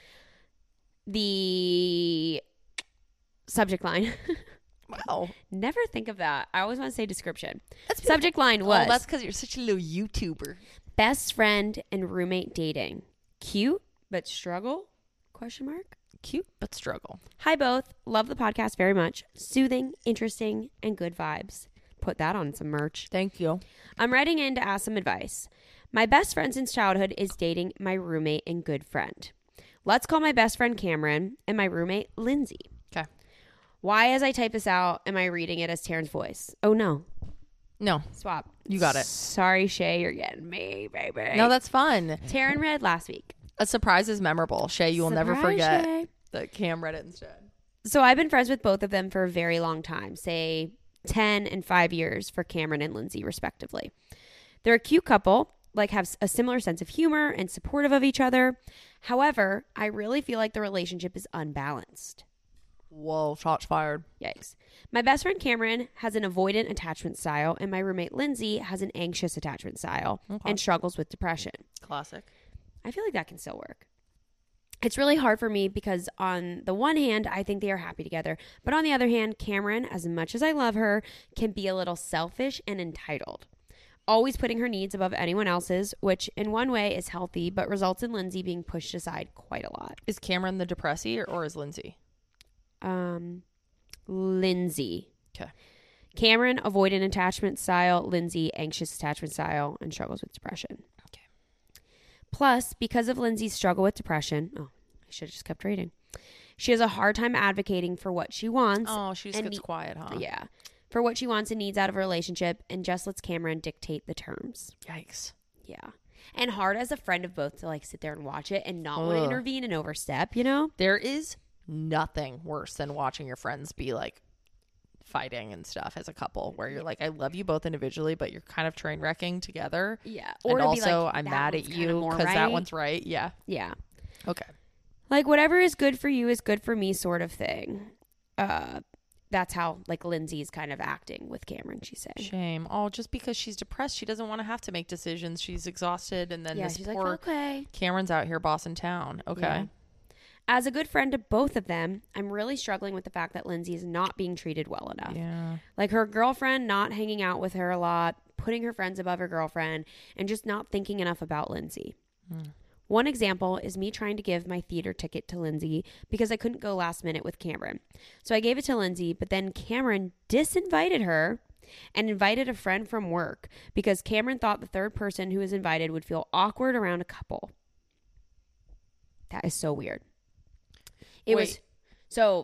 The subject line. Wow. Never think of that. I always want to say description. That's Subject line was, Oh, that's because you're such a little YouTuber. best friend and roommate dating. Cute, but struggle? Question mark. Cute, but struggle. Hi, both. Love the podcast very much. Soothing, interesting, and good vibes. Put that on some merch. Thank you. I'm writing in to ask some advice. My best friend since childhood is dating my roommate and good friend. Let's call my best friend Cameron and my roommate Lindsay. Okay. Why, as I type this out, am I reading it as Taryn's voice? Oh, no. No, Swap. you got it. Sorry, Shay, you're getting me, baby. No, that's fun. Taryn read last week. A surprise is memorable. Shay, you will never Surprise, forget Shay. that Cam read it instead. So I've been friends with both of them for a very long time, say ten and five years for Cameron and Lindsay, respectively. They're a cute couple, like have a similar sense of humor and supportive of each other. However, I really feel like the relationship is unbalanced. Whoa, shots fired. Yikes. My best friend Cameron has an avoidant attachment style, and my roommate Lindsay has an anxious attachment style Okay. and struggles with depression. Classic. I feel like that can still work. It's really hard for me because on the one hand, I think they are happy together. But on the other hand, Cameron, as much as I love her, can be a little selfish and entitled. Always putting her needs above anyone else's, which in one way is healthy, but results in Lindsay being pushed aside quite a lot. Is Cameron the depressee or, or is Lindsay? Um, Lindsay. Okay. Cameron, avoidant attachment style. Lindsay, anxious attachment style and struggles with depression. Okay. Plus, because of Lindsay's struggle with depression, oh, I should have just kept reading. She has a hard time advocating for what she wants. Oh, she just and gets ne- quiet, huh? Yeah. For what she wants and needs out of a relationship and just lets Cameron dictate the terms. Yikes. Yeah. And hard as a friend of both to like sit there and watch it and not want to Ugh. intervene and overstep, you know? There is nothing worse than watching your friends be like fighting and stuff as a couple where you're like, I love you both individually, but you're kind of train wrecking together. Yeah. Or and to be also, like, I'm that mad one's at kinda you more because right. that one's right. Yeah. Yeah. Okay. Like whatever is good for you is good for me sort of thing. Uh, that's how like Lindsay's kind of acting with Cameron, she's saying. Shame. Oh, just because she's depressed, she doesn't want to have to make decisions. She's exhausted. And then Yeah, this she's like, poor okay. Cameron's out here bossing town. Okay. Yeah. As a good friend to both of them, I'm really struggling with the fact that Lindsay is not being treated well enough. Yeah. Like her girlfriend not hanging out with her a lot, putting her friends above her girlfriend, and just not thinking enough about Lindsay. Hmm. One example is me trying to give my theater ticket to Lindsay because I couldn't go last minute with Cameron. So I gave it to Lindsay, but then Cameron disinvited her and invited a friend from work because Cameron thought the third person who was invited would feel awkward around a couple. That is so weird. It Wait. was so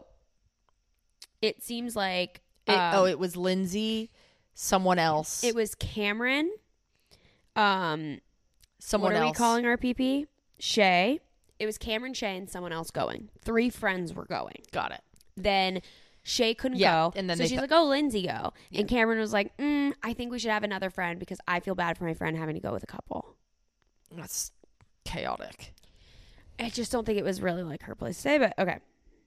it seems like It, um, oh, it was Lindsay, someone else. it was Cameron. Um, someone what are else. we calling our P P? Shay. It was Cameron, Shay, and someone else going. Three friends were going. Got it. Then Shay couldn't Yeah, go, and then so they she's th- like, "Oh, Lindsay, go." And Cameron was like, mm, "I think we should have another friend because I feel bad for my friend having to go with a couple." That's chaotic. I just don't think it was really like her place to say, but okay.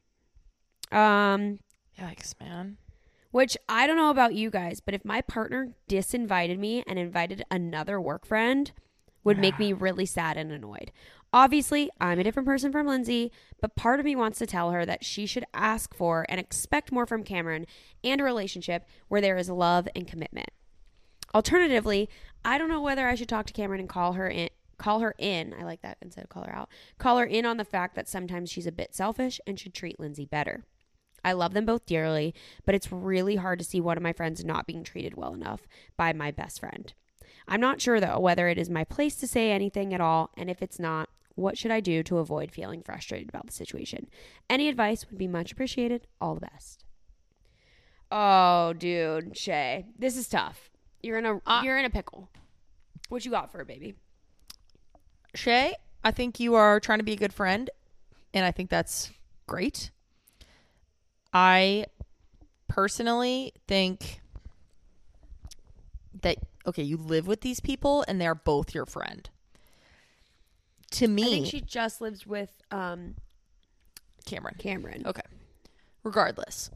Um. Yikes, man. Which I don't know about you guys, but if my partner disinvited me and invited another work friend, would make me really sad and annoyed. Obviously, I'm a different person from Lindsay, but part of me wants to tell her that she should ask for and expect more from Cameron and a relationship where there is love and commitment. Alternatively, I don't know whether I should talk to Cameron and call her in. Call her in. I like that instead of call her out. Call her in on the fact that sometimes she's a bit selfish and should treat Lindsay better. I love them both dearly, but it's really hard to see one of my friends not being treated well enough by my best friend. I'm not sure, though, whether it is my place to say anything at all, and if it's not, what should I do to avoid feeling frustrated about the situation? Any advice would be much appreciated. All the best. Oh, dude, Shay, this is tough. You're in a Uh, you're in a pickle. What you got for her, baby? Shay, I think you are trying to be a good friend, and I think that's great. I personally think that, okay, you live with these people and they're both your friend. To me, I think she just lives with um, Cameron. Cameron. Okay. Regardless,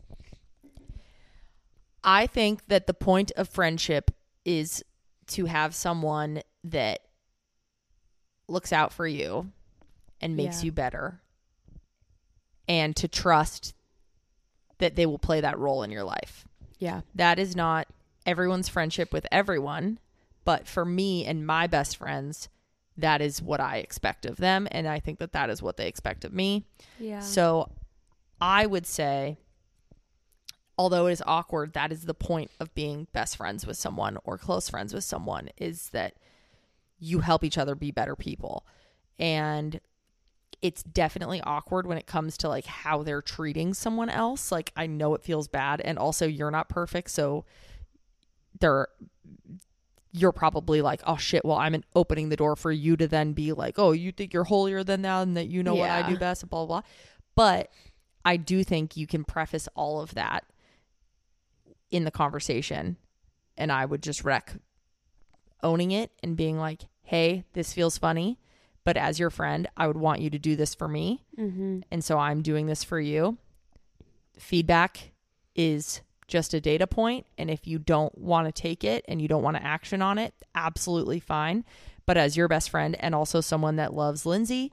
I think that the point of friendship is to have someone that looks out for you and makes Yeah. you better, and to trust that they will play that role in your life. Yeah. That is not everyone's friendship with everyone, but for me and my best friends, that is what I expect of them, and I think that that is what they expect of me. Yeah. So I would say, although it is awkward, that is the point of being best friends with someone or close friends with someone, is that you help each other be better people. And it's definitely awkward when it comes to like how they're treating someone else. Like, I know it feels bad, and also you're not perfect, so they're you're probably like, oh shit, well, I'm opening the door for you to then be like, oh, you think you're holier than thou and that you know what I Yeah. do best, blah, blah, blah. But I do think you can preface all of that in the conversation, and I would just rec owning it and being like, hey, this feels funny, but as your friend, I would want you to do this for me. Mm-hmm. And so I'm doing this for you. Feedback is just a data point, and if you don't want to take it and you don't want to action on it, absolutely fine. But as your best friend and also someone that loves Lindsay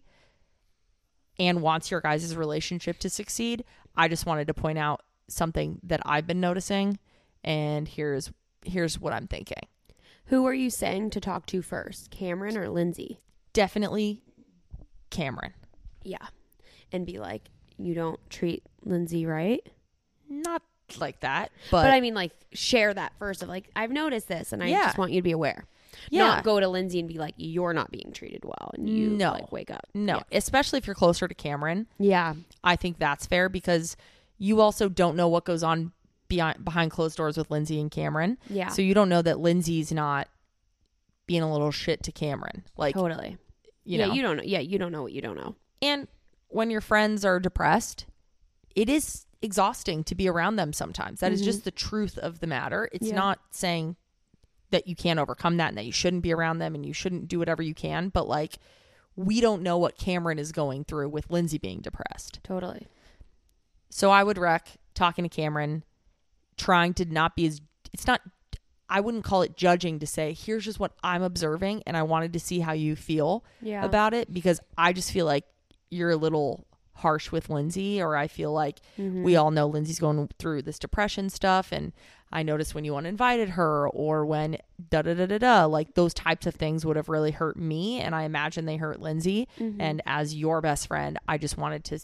and wants your guys' relationship to succeed, I just wanted to point out something that I've been noticing, and here's here's what I'm thinking. Who are you saying to talk to first, Cameron or Lindsay? Definitely Cameron. Yeah. And be like, you don't treat Lindsay right? Not like that, but, But I mean, like, share that first of like, I've noticed this and I Yeah. just want you to be aware. yeah. Not go to Lindsay and be like, you're not being treated well. And you, No. like, wake up. No, Yeah. especially if you're closer to Cameron. Yeah. I think that's fair, because you also don't know what goes on behind behind closed doors with Lindsay and Cameron. Yeah. So you don't know that Lindsay's not being a little shit to Cameron. Like, Totally. you yeah, know. you don't know. Yeah, you don't know what you don't know. And when your friends are depressed, it is exhausting to be around them sometimes. That is Mhm. just the truth of the matter. It's Yeah. not saying that you can't overcome that and that you shouldn't be around them and you shouldn't do whatever you can, but like, we don't know what Cameron is going through with Lindsay being depressed. Totally. So I would rec talking to Cameron, trying to not be as, it's not, I wouldn't call it judging, to say, here's just what I'm observing and I wanted to see how you feel Yeah. about it, because I just feel like you're a little harsh with Lindsay, or I feel like Mhm. we all know Lindsay's going through this depression stuff, and I noticed when you uninvited her, or when da da da da da, like those types of things would have really hurt me, and I imagine they hurt Lindsay. Mhm. And as your best friend, I just wanted to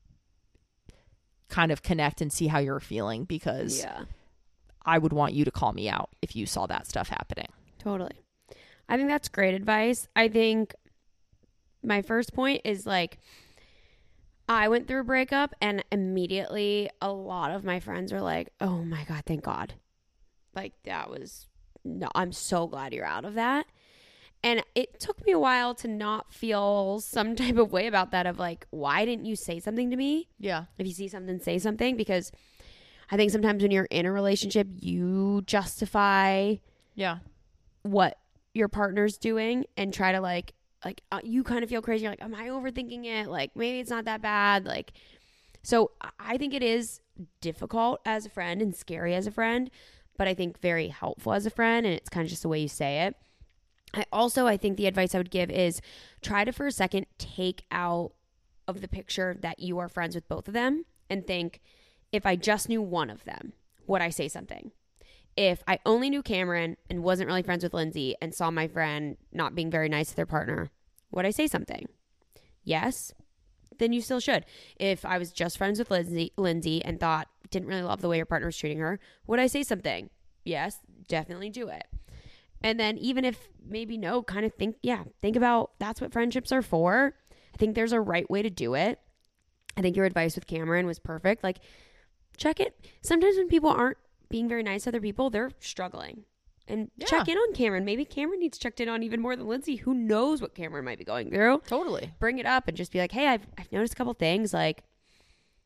kind of connect and see how you're feeling, because Yeah. I would want you to call me out if you saw that stuff happening. Totally. I think that's great advice. I think my first point is like, I went through a breakup and immediately a lot of my friends were like, oh my God, thank God. Like, that was, no, I'm so glad you're out of that. And it took me a while to not feel some type of way about that, of like, why didn't you say something to me? Yeah. If you see something, say something, because I think sometimes when you're in a relationship, you justify Yeah. what your partner's doing and try to like, like uh, you kind of feel crazy. You're like, am I overthinking it? Like, maybe it's not that bad. Like, so I- I think it is difficult as a friend and scary as a friend, but I think very helpful as a friend. And it's kind of just the way you say it. I also, I think the advice I would give is try to, for a second, take out of the picture that you are friends with both of them and think, if I just knew one of them, would I say something? If I only knew Cameron and wasn't really friends with Lindsay and saw my friend not being very nice to their partner, would I say something? Yes, then you still should. If I was just friends with Lindsay, Lindsay and thought, didn't really love the way your partner was treating her, would I say something? Yes, definitely do it. And then even if maybe no, kind of think, yeah, think about that's what friendships are for. I think there's a right way to do it. I think your advice with Cameron was perfect. Like, check it. Sometimes when people aren't being very nice to other people, they're struggling. And Yeah. check in on Cameron. Maybe Cameron needs checked in on even more than Lindsay. Who knows what Cameron might be going through? Totally. Bring it up and just be like, hey, I've, I've noticed a couple things. Like,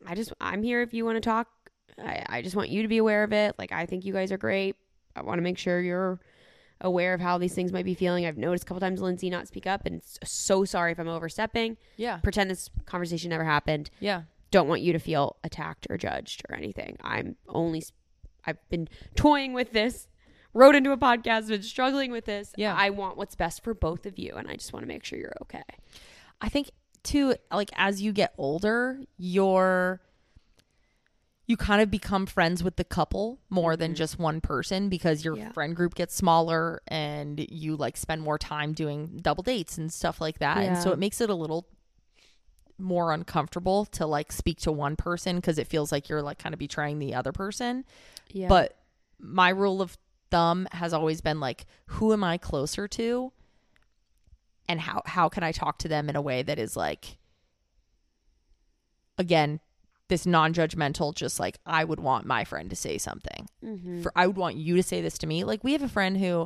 I just, I'm here if you want to talk. I, I just want you to be aware of it. Like, I think you guys are great. I want to make sure you're aware of how these things might be feeling. I've noticed a couple times Lindsay not speak up, and so sorry if I'm overstepping. Yeah. Pretend this conversation never happened. Yeah. Don't want you to feel attacked or judged or anything. I'm only, I've been toying with this, wrote into a podcast, been struggling with this. Yeah. I want what's best for both of you, and I just want to make sure you're okay. I think too, like as you get older, you're you kind of become friends with the couple more mm-hmm. than just one person, because your yeah. friend group gets smaller and you like spend more time doing double dates and stuff like that. Yeah. And so it makes it a little more uncomfortable to like speak to one person, because it feels like you're like kind of betraying the other person. Yeah. But my rule of thumb has always been like, who am I closer to? And how, how can I talk to them in a way that is like, again, this non-judgmental, just like I would want my friend to say something. Mm-hmm. For I would want you to say this to me. Like we have a friend who,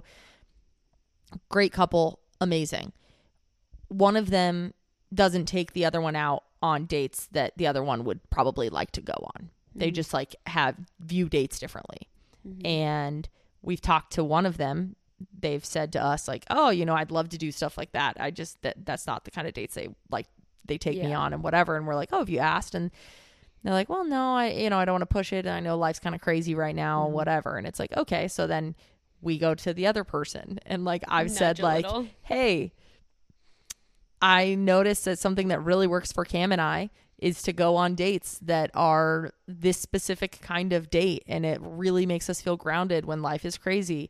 great couple, amazing. One of them doesn't take the other one out on dates that the other one would probably like to go on. Mm-hmm. They just like have view dates differently. Mm-hmm. And we've talked to one of them. They've said to us like, oh, you know, I'd love to do stuff like that. I just, that that's not the kind of dates they like, they take yeah. me on and whatever. And we're like, oh, have you asked? And they're like, well, no, I, you know, I don't want to push it. I know life's kind of crazy right now, mm-hmm. whatever. And it's like, okay, so then we go to the other person. And like, I've Nudge said like, little. Hey, I noticed that something that really works for Cam and I is to go on dates that are this specific kind of date. And it really makes us feel grounded when life is crazy.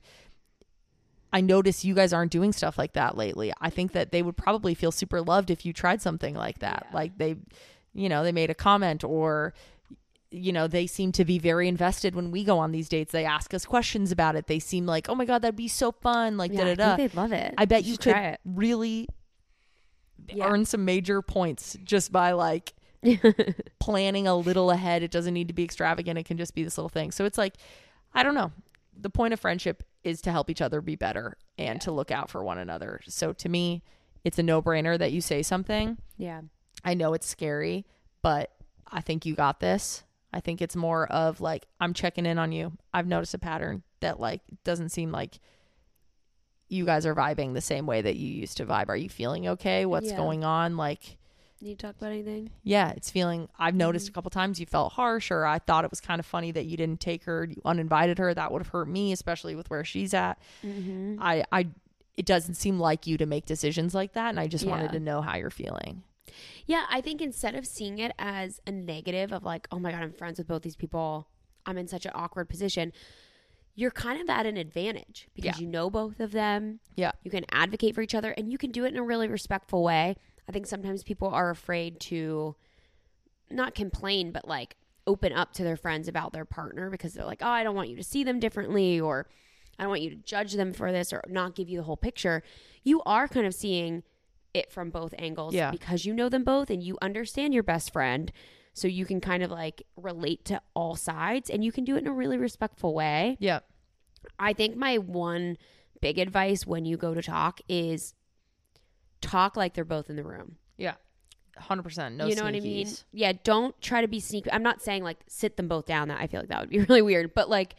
I notice you guys aren't doing stuff like that lately. I think that they would probably feel super loved if you tried something like that. Yeah. Like they, you know, they made a comment, or, you know, they seem to be very invested when we go on these dates. They ask us questions about it. They seem like, oh my God, that'd be so fun. Like, yeah, da da da. I think they'd love it. I bet you you could really yeah. earn some major points just by like planning a little ahead. It doesn't need to be extravagant. It can just be this little thing. So it's like, I don't know. The point of friendship is to help each other be better and yeah. to look out for one another. So to me, it's a no-brainer that you say something. Yeah. I know it's scary, but I think you got this. I think it's more of like, I'm checking in on you. I've noticed a pattern that like doesn't seem like you guys are vibing the same way that you used to vibe. Are you feeling okay? What's yeah. going on? Like, need to talk about anything? Yeah, it's feeling, I've noticed mm-hmm. a couple times you felt harsh, or I thought it was kind of funny that you didn't take her, you uninvited her. That would have hurt me, especially with where she's at. Mm-hmm. I, I, it doesn't seem like you to make decisions like that. And I just yeah. wanted to know how you're feeling. Yeah, I think instead of seeing it as a negative of like, oh my God, I'm friends with both these people, I'm in such an awkward position, you're kind of at an advantage because yeah. you know both of them. Yeah. You can advocate for each other, and you can do it in a really respectful way. I think sometimes people are afraid to not complain, but like open up to their friends about their partner because they're like, oh, I don't want you to see them differently, or I don't want you to judge them for this, or not give you the whole picture. You are kind of seeing it from both angles yeah. because you know them both and you understand your best friend. So you can kind of like relate to all sides, and you can do it in a really respectful way. Yeah. I think my one big advice when you go to talk is talk like they're both in the room. Yeah. one hundred percent. No You know sneakies. what I mean? Yeah. Don't try to be sneaky. I'm not saying like sit them both down. That I feel like that would be really weird. But like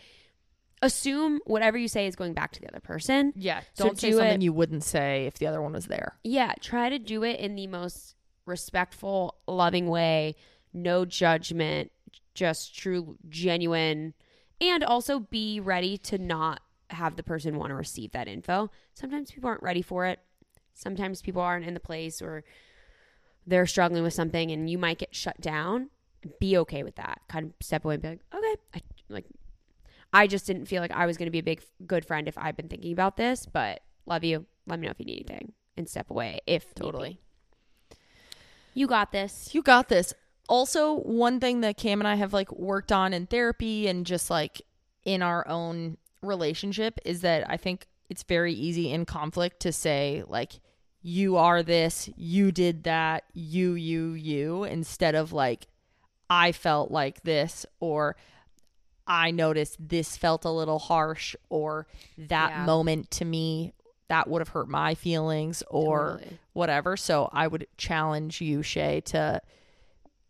assume whatever you say is going back to the other person. Yeah. So Don't say do something it, you wouldn't say if the other one was there. Yeah. Try to do it in the most respectful, loving way. No judgment. Just true, genuine. And also be ready to not have the person want to receive that info. Sometimes people aren't ready for it. Sometimes people aren't in the place, or they're struggling with something and you might get shut down. Be okay with that. Kind of step away and be like, okay. I, like, I just didn't feel like I was going to be a big, good friend if I've been thinking about this, but love you. Let me know if you need anything, and step away if totally. You got this. You got this. Also, one thing that Cam and I have like worked on in therapy and just like in our own relationship is that I think it's very easy in conflict to say like, you are this, you did that, you, you, you, instead of like, I felt like this, or I noticed this felt a little harsh, or that yeah. moment to me, that would have hurt my feelings, or totally. Whatever. So I would challenge you, Shay, to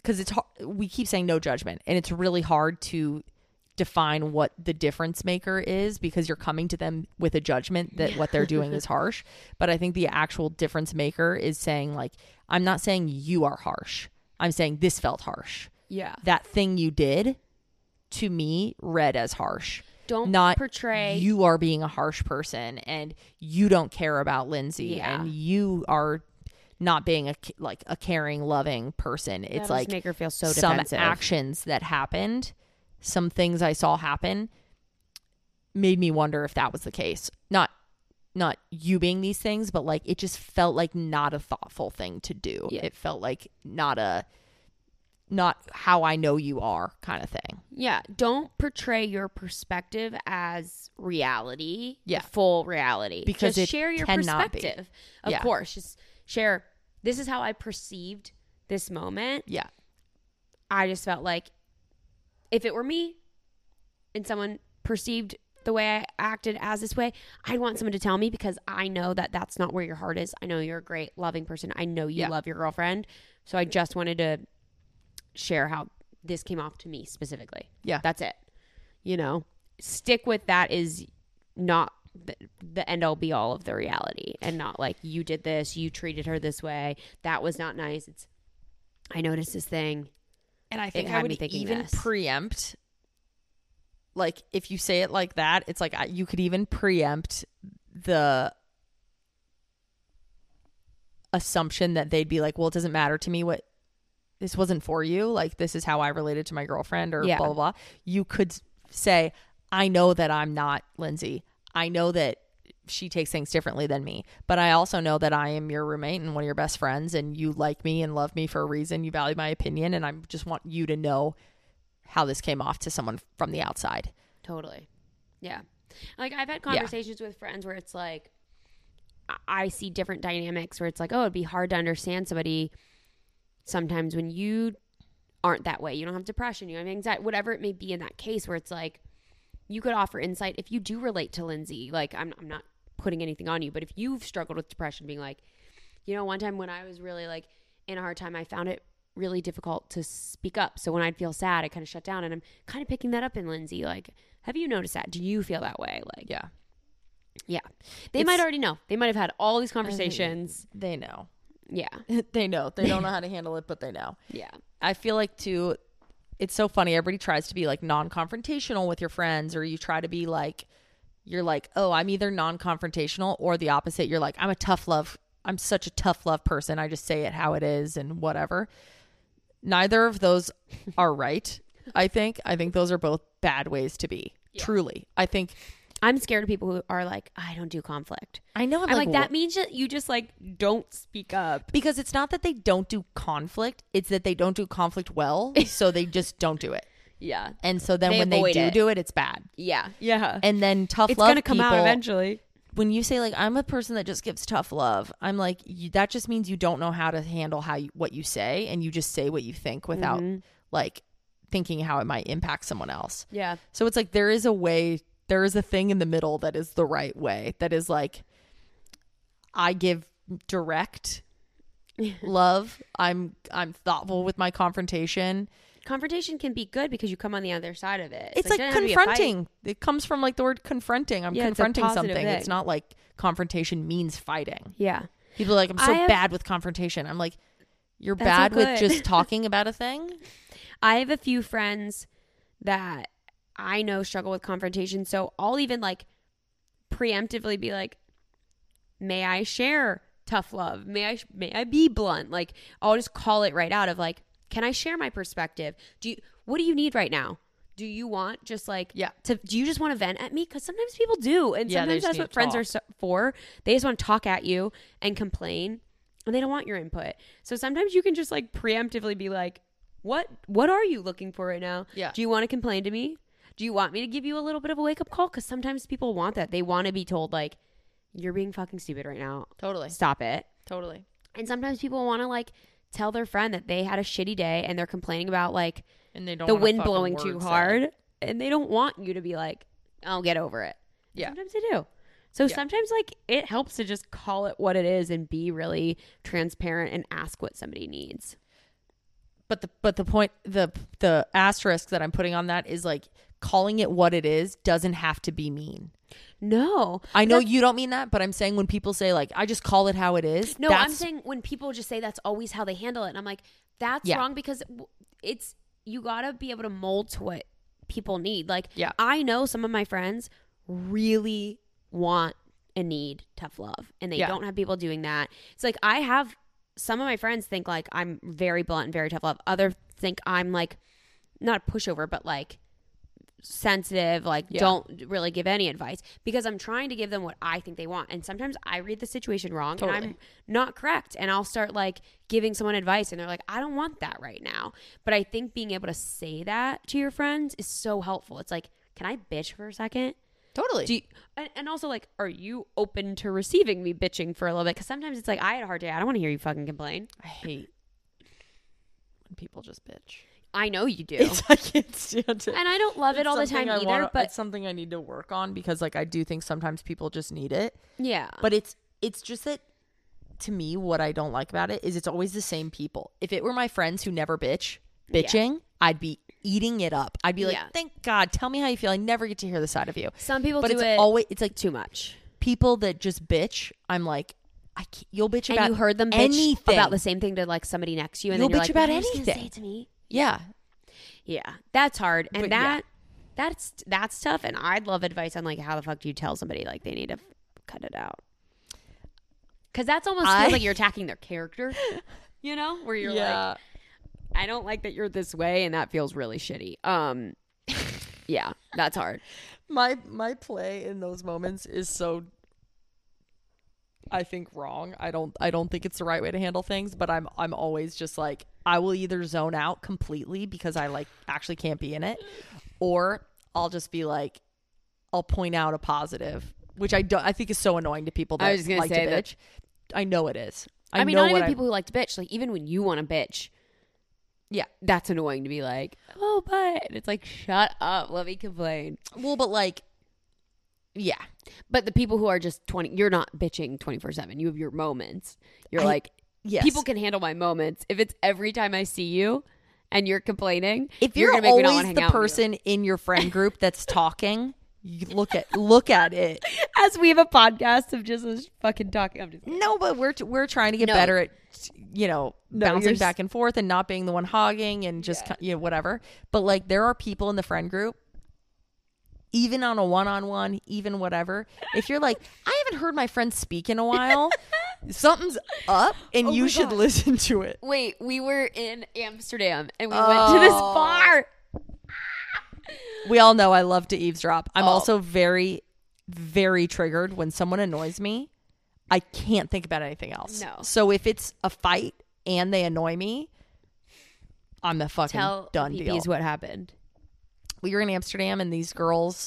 because it's hard, we keep saying no judgment, and it's really hard to define what the difference maker is because you're coming to them with a judgment that what they're doing is harsh. But I think the actual difference maker is saying, like, I'm not saying you are harsh. I'm saying this felt harsh. Yeah. That thing you did to me read as harsh. Don't not portray you are being a harsh person and you don't care about Lindsay Yeah. and you are not being a like a caring, loving person. It's That'll like just make her feel so some defensive. actions that happened, some things I saw happen made me wonder if that was the case. Not not you being these things, but like it just felt like not a thoughtful thing to do. Yeah. It felt like not a not how I know you are kind of thing. Yeah, don't portray your perspective as reality. Yeah. Full reality. Because just it share your cannot be. perspective. Of Yeah. course, just share. This is how I perceived this moment. Yeah. I just felt like if it were me and someone perceived the way I acted as this way, I'd want someone to tell me because I know that that's not where your heart is. I know you're a great, loving person. I know you Yeah. love your girlfriend. So I just wanted to share how this came off to me specifically. Yeah. That's it. You know, stick with that is not the, the end all be all of the reality and not like you did this, you treated her this way. That was not nice. It's, I noticed this thing. And I think It I had would me thinking even this. preempt, like, if you say it like that, it's like I- you could even preempt the assumption that they'd be like, well, it doesn't matter to me what this wasn't for you. Like, this is how I related to my girlfriend or Yeah. blah, blah, blah. You could s- say, I know that I'm not Lindsay. I know that she takes things differently than me, but I also know that I am your roommate and one of your best friends and you like me and love me for a reason. You value my opinion and I just want you to know how this came off to someone from the outside. Totally. Yeah. Like I've had conversations with friends where it's like, I- I see different dynamics where it's like, oh, it'd be hard to understand somebody sometimes when you aren't that way. You don't have depression, you have anxiety, whatever it may be in that case where it's like, you could offer insight if you do relate to Lindsay. Like I'm, I'm not putting anything on you, but if you've struggled with depression, being like, you know, one time when I was really like in a hard time, I found it really difficult to speak up. So when I'd feel sad, I kind of shut down, and I'm kind of picking that up in Lindsay. Like, have you noticed that? Do you feel that way? Like, Yeah. yeah, they It's- might already know. They might have had all these conversations. They know. Yeah. They know. They don't know how to handle it, but they know. Yeah. I feel like too, it's so funny. Everybody tries to be like non-confrontational with your friends, or you try to be like, you're like, oh, I'm either non-confrontational or the opposite. You're like, I'm a tough love. I'm such a tough love person. I just say it how it is and whatever. Neither of those are right. I think, I think those are both bad ways to be. Yeah. Truly. I think, I'm scared of people who are like, I don't do conflict. I know I'm, I'm like, like, that means that you just like don't speak up. because it's not that they don't do conflict. It's that they don't do conflict well. So they just don't do it. Yeah. And so then They when they avoid do it. do it, it's bad. Yeah. Yeah. And then tough It's love going to come out people- eventually. When you say like, I'm a person that just gives tough love, I'm like, you, that just means you don't know how to handle how you, what you say, and you just say what you think without Mhm. like thinking how it might impact someone else. Yeah. So it's like there is a way, there is a thing in the middle that is the right way. That is like, I give direct love. I'm I'm thoughtful with my confrontation. Confrontation can be good because you come on the other side of it. It's like, it doesn't have to be a fight. confronting. It comes from like the word confronting. I'm Yeah, it's a confronting positive something. thing. It's not like confrontation means fighting. Yeah. People are like, I'm so I have- bad with confrontation. I'm like, you're That's bad not with good. just talking about a thing? I have a few friends that I know struggle with confrontation. So I'll even like preemptively be like, may I share tough love? May I, may I be blunt? Like I'll just call it right out of like, can I share my perspective? Do you, what do you need right now? Do you want just like, Yeah. to, do you just want to vent at me? Cause sometimes people do. And Yeah, they sometimes just that's need what to friends talk. are so, for. They just want to talk at you and complain, and they don't want your input. So sometimes you can just like preemptively be like, what, what are you looking for right now? Yeah. Do you want to complain to me? Do you want me to give you a little bit of a wake up call? Cause sometimes people want that. They want to be told like, you're being fucking stupid right now. Totally. Stop it. Totally. And sometimes people want to like tell their friend that they had a shitty day and they're complaining about like And they don't the want a wind fucking blowing word too said. hard, and they don't want you to be like, "Oh, get over it." And Yeah. sometimes they do. So Yeah. sometimes like it helps to just call it what it is and be really transparent and ask what somebody needs. But the but the point the the asterisk that I'm putting on that is like calling it what it is doesn't have to be mean. No. I know you don't mean that, but I'm saying when people say like I just call it how it is. No, that's, I'm saying when people just say that's always how they handle it, and I'm like, that's Yeah. wrong because it's you gotta be able to mold to what people need. Like, Yeah. I know some of my friends really want and need tough love, and they Yeah. don't have people doing that. It's like I have some of my friends think like I'm very blunt and very tough love. Others think I'm like not a pushover, but like sensitive, like Yeah. don't really give any advice because I'm trying to give them what I think they want. And sometimes I read the situation wrong Totally. and I'm not correct. And I'll start like giving someone advice and they're like, I don't want that right now. But I think being able to say that to your friends is so helpful. It's like, can I bitch for a second? Totally. Do you, and, and also like, are you open to receiving me bitching for a little bit? Because sometimes it's like, I had a hard day. I don't want to hear you fucking complain. I hate when people just bitch. I know you do. It's, I can't stand it. And I don't love it It's all the something time I either, wanna- but it's something I need to work on because like I do think sometimes people just need it. yeah. But it's it's just that to me what I don't like about it is it's always the same people. If it were my friends who never bitch, bitching, I'd be eating it up. I'd be like, Yeah. "Thank God, tell me how you feel. I never get to hear the side of you." Some people But do it's it always it's like too much. people that just bitch. I'm like, I can't, you'll bitch And about you heard them bitch anything about the same thing to like somebody next to you, and You'll then you're bitch like, about "What are you just gonna anything." say to me?" Yeah. Yeah, that's hard, and But, yeah. that that's that's tough. And I'd love advice on like how the fuck do you tell somebody like they need to f- cut it out? Because that's almost I- feels like you're attacking their character, you know, where you're Yeah. like, I don't like that you're this way, and that feels really shitty. Um, yeah, that's hard. my my play in those moments is so I think wrong. I don't I don't think it's the right way to handle things, but I'm I'm always just like I will either zone out completely because I like actually can't be in it, or I'll just be like I'll point out a positive, which I don't I think is so annoying to people that I was just gonna like say to that- bitch. I know it is. I, I, mean, know not what even I- people who like to bitch. Like even when you want to bitch, Yeah. that's annoying to be like, oh, but it's like, shut up, let me complain. Well, but like yeah. But the people who are just twenty, you're not bitching twenty-four seven. You have your moments. You're I- like, Yes. people can handle my moments. If it's every time I see you and you're complaining, If you're, gonna make me not wanna always hang the out with you. person in your friend group that's talking, you look at look at it. As we have a podcast of just us fucking talking. I'm just No, but we're t- we're trying to get No. better at you know No, bouncing you're s- back and forth and not being the one hogging and just ki- you know whatever. But like there are people in the friend group, even on a one-on-one, even whatever. If you're like, I haven't heard my friend speak in a while, something's up, and Oh you my should God. listen to it. Wait, we were in Amsterdam and we went to this Oh. bar. We all know I love to eavesdrop. I'm Oh. also very, very triggered when someone annoys me. I can't think about anything else. No. So if it's a fight and they annoy me, I'm the fucking Tell done P deal. Ps what happened. We were in Amsterdam and these girls,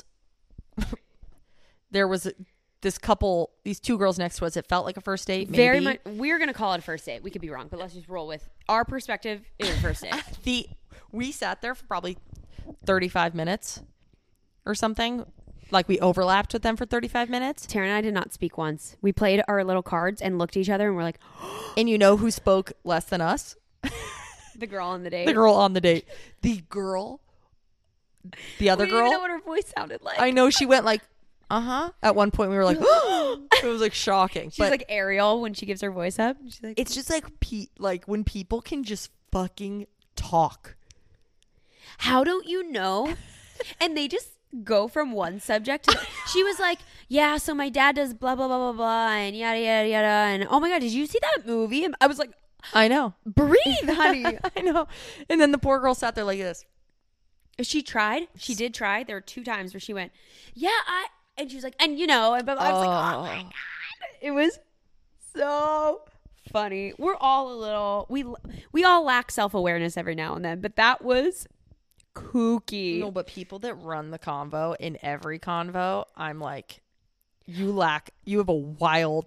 there was this couple, these two girls next to us. It felt like a first date. Maybe. Very much. We're gonna call it a first date. We could be wrong, but let's just roll with our perspective. It was a first date. The we sat there for probably thirty-five minutes or something. Like we overlapped with them for thirty-five minutes. Tara and I did not speak once. We played our little cards and looked at each other and we're like, And you know who spoke less than us? the girl on the date. The girl on the date. The girl. The other we didn't girl. know what her voice sounded like. I know she went like, uh-huh. At one point we were like, it was like shocking. She's but like Ariel when she gives her voice up. She's like, it's just like pe- like when people can just fucking talk. how don't you know? And they just go from one subject to she was like, yeah, so my dad does blah blah blah blah blah and yada yada yada, and oh my god, did you see that movie? And I was like, I know. breathe, honey. I know. And then the poor girl sat there like this. She tried. She did try. There were two times where she went, yeah, I, and she was like, and you know, and but I was like, oh my god, it was so funny. We're all a little, we we all lack self awareness every now and then, but that was kooky. No, but people that run the convo in every convo, I'm like, you lack, you have a wild.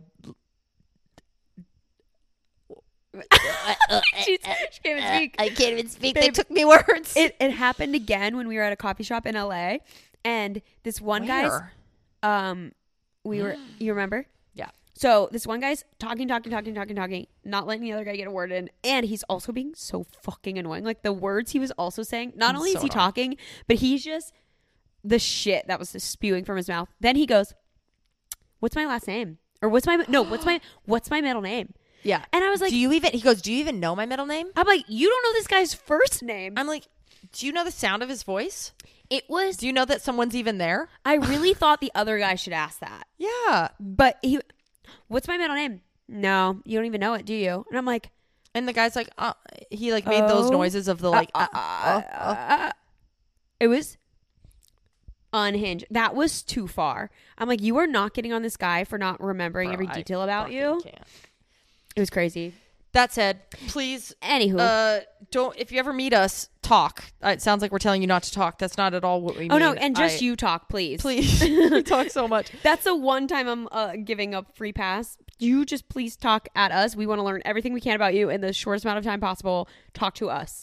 She's, she can't even speak. I can't even speak. Babe, they took me words. It it happened again when we were at a coffee shop in L A, and this one guy's Where? um we were you remember? Yeah. So this one guy's talking, talking, talking, talking, talking, not letting the other guy get a word in. And he's also being so fucking annoying. Like the words he was also saying, not only So is he annoying. talking, but he's just the shit that was just spewing from his mouth. Then he goes, what's my last name? Or what's my, no, what's my, what's my middle name? Yeah. And I was like, do you even, he goes, do you even know my middle name? I'm like, you don't know this guy's first name. I'm like, do you know the sound of his voice? It was, Do you know that someone's even there? I really thought the other guy should ask that. Yeah. But he, what's my middle name? No, you don't even know it, do you? And I'm like, And the guy's like, uh, he like made those Oh. noises of the like, uh, uh, uh, uh, uh. uh, it was unhinged. That was too far. I'm like, you are not getting on this guy for not remembering Bro, every I detail about fucking you. can't. It was crazy. That said, please, Anywho. uh, don't, if you ever meet us, talk. Uh, it sounds like we're telling you not to talk. That's not at all what we mean. oh, no. And just I- you talk, please. Please. We talk so much. That's the one time I'm uh, giving up free pass. You just please talk at us. We want to learn everything we can about you in the shortest amount of time possible. Talk to us.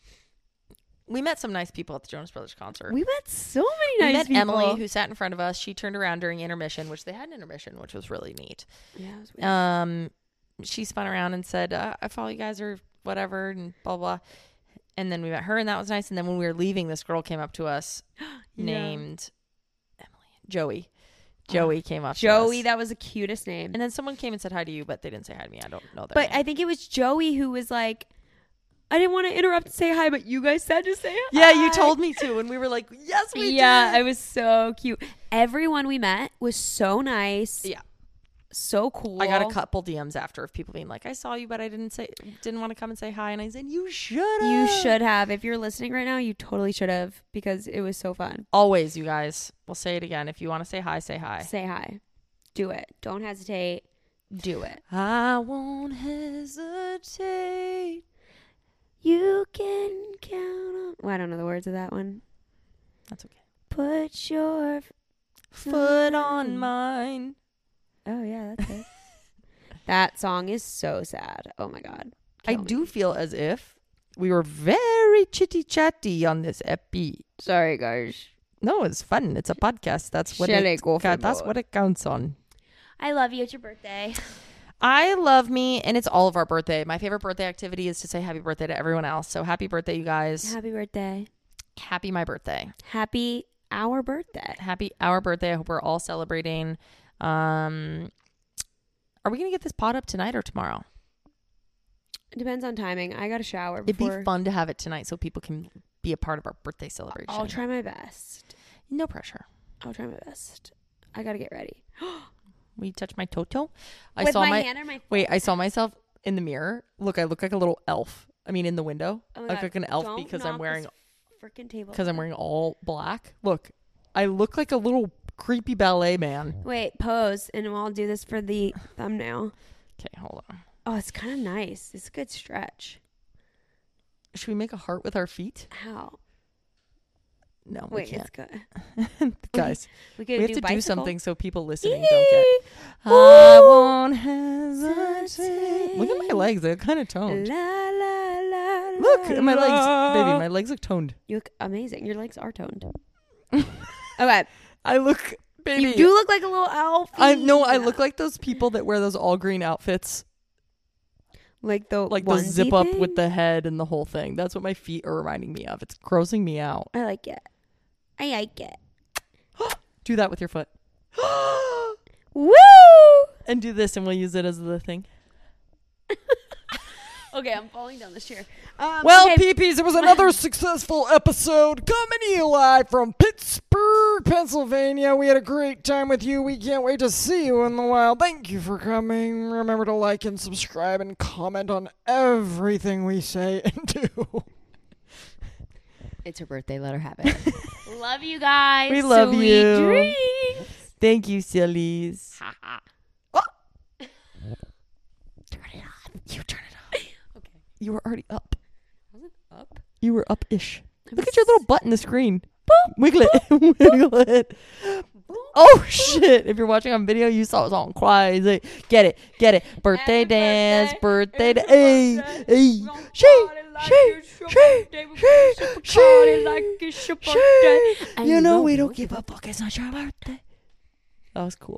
We met some nice people at the Jonas Brothers concert. We met so many We nice met people. Emily, who sat in front of us. She turned around during intermission, which they had an intermission, which was really neat. Yeah, it was weird. Um, she spun around and said, uh, I follow you guys or whatever, and blah, blah. And then we met her, and that was nice. And then when we were leaving, this girl came up to us Yeah. named Emily. Joey. Joey came up to Joey, us. that was the cutest name. And then someone came and said hi to you, but they didn't say hi to me. I don't know that. But I think it was Joey who was like, I didn't want to interrupt and say hi, but you guys said to say hi. Yeah, you told me to. And we were like, yes, we Yeah, did. it was so cute. Everyone we met was so nice. Yeah. So cool. I got a couple D Ms after of people being like, I saw you, but I didn't say, didn't want to come and say hi. And I said, you should have. You should have. If you're listening right now, you totally should have because it was so fun. Always, you guys. We'll say it again. If you want to say hi, say hi. Say hi. Do it. Don't hesitate. Do it. I won't hesitate. You can count on. Well, I don't know the words of that one. That's okay. Put your Foot on mine. Oh yeah, that's it. That song is so sad. Oh my god. I Kill me. do feel as if we were very chitty chatty on this epi. Sorry, guys. No, it's fun. It's a podcast. That's what Shall I it, go for God, that's more? what it counts on. I love you. It's your birthday. I love me, and it's all of our birthday. My favorite birthday activity is to say happy birthday to everyone else. So happy birthday, you guys. Happy birthday. Happy my birthday. Happy our birthday. Happy our birthday. I hope we're all celebrating. Um, are we going to get this pod up tonight or tomorrow? It depends on timing. I got a shower It'd before. be fun to have it tonight so people can be a part of our birthday celebration. I'll try my best. No pressure. I'll try my best. I gotta get ready. Will you touch my toto? I With saw my, my, hand or my wait. I saw myself in the mirror. Look, I look like a little elf. I mean, in the window, Oh I my look God, like an elf don't because knock I'm wearing this freaking table. because I'm wearing all black. Look, I look like a little creepy ballet man. Wait, pose, and I'll do this for the thumbnail. Okay, hold on. Oh, it's kind of nice. It's a good stretch. Should we make a heart with our feet? How? No, Wait, we it's can't. good. Guys, We could we have do to do bicycle. something so people listening don't get. Eee. I won't hesitate. Look at my legs; they're kind of toned. La, la, la, Look la, at my legs, la. baby. My legs look toned. You look amazing. Your legs are toned. Okay. I look, baby. You do look like a little elf. I no, I look like those people that wear those all green outfits, like the like the onesie zip up thing? with the head and the whole thing. That's what my feet are reminding me of. It's grossing me out. I like it. I like it. Do that with your foot. Woo! And do this, and we'll use it as the thing. Okay, I'm falling down this chair. Um, Well, okay. peepees, it was another successful episode coming to you live from Pittsburgh, Pennsylvania. We had a great time with you. We can't wait to see you in the wild. Thank you for coming. Remember to like and subscribe and comment on everything we say and do. It's her birthday. Let her have it. Love you guys. We love Sweet you. dreams. Thank you, sillies. Oh. Turn it on. You turn it on. Okay. You were already up. Was it up? You were up-ish. I Look was- at your little butt in the screen. Boop. Wiggle it. Wiggle it. Oh, shit. If you're watching on video, you saw it on crazy. Get it. Get it. Birthday Happy dance. birthday. Birthday. It's da- Hey. your birthday. Hey. We gon' She. party like She. it's your She. birthday. We She. gon' super She. party like it's your birthday. She. And You know no we one don't give a fuck. It's not your birthday. That was cool.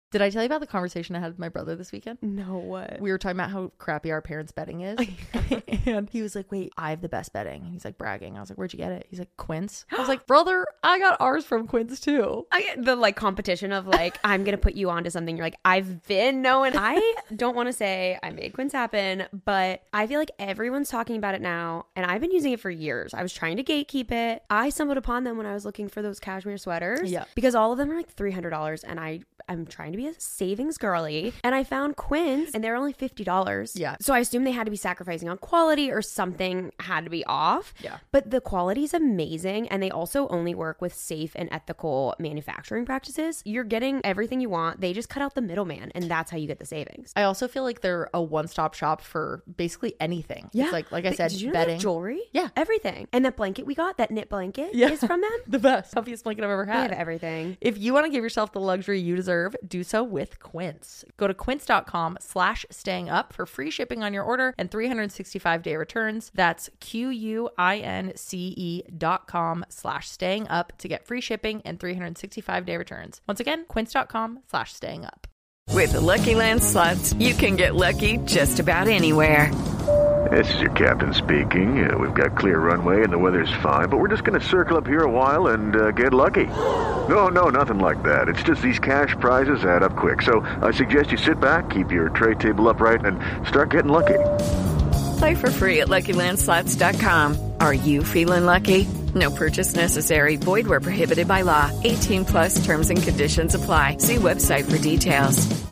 Did I tell you about the conversation I had with my brother this weekend? No, what? We were talking about how crappy our parents' betting is. And he was like, wait, I have the best betting. And he's like bragging. I was like, where'd you get it? He's like, Quince. I was like, brother, I got ours from Quince too. I get the like competition of like, I'm going to put you onto something. You're like, I've been knowing. I don't want to say I made Quince happen, but I feel like everyone's talking about it now. And I've been using it for years. I was trying to gatekeep it. I stumbled upon them when I was looking for those cashmere sweaters. Yeah. Because all of them are like three hundred dollars. And I, I'm trying to be a savings girly. And I found Quince and they're only fifty dollars. Yeah. So I assumed they had to be sacrificing on quality or something had to be off. Yeah. But the quality is amazing. And they also only work with safe and ethical manufacturing practices. You're getting everything you want. They just cut out the middleman. And that's how you get the savings. I also feel like they're a one-stop shop for basically anything. Yeah. It's like, like I said, Did you know they have bedding. jewelry? Yeah. Everything. And that blanket we got, that knit blanket Yeah. is from them. The best. Comfiest blanket I've ever They had. have everything. If you want to give yourself the luxury you deserve, do so with Quince. Go to quince.com slash staying up for free shipping on your order and three hundred sixty-five day returns. That's Q-U-I-N-C-E dot com slash staying up to get free shipping and three hundred sixty-five day returns. Once again, quince.com slash staying up. With the Lucky Land Slots, you can get lucky just about anywhere. This is your captain speaking. Uh, we've got clear runway and the weather's fine, but we're just going to circle up here a while and uh, get lucky. No, no, nothing like that. It's just these cash prizes add up quick. So I suggest you sit back, keep your tray table upright, and start getting lucky. Play for free at Lucky Land Slots dot com. Are you feeling lucky? No purchase necessary. Void where prohibited by law. eighteen plus terms and conditions apply. See website for details.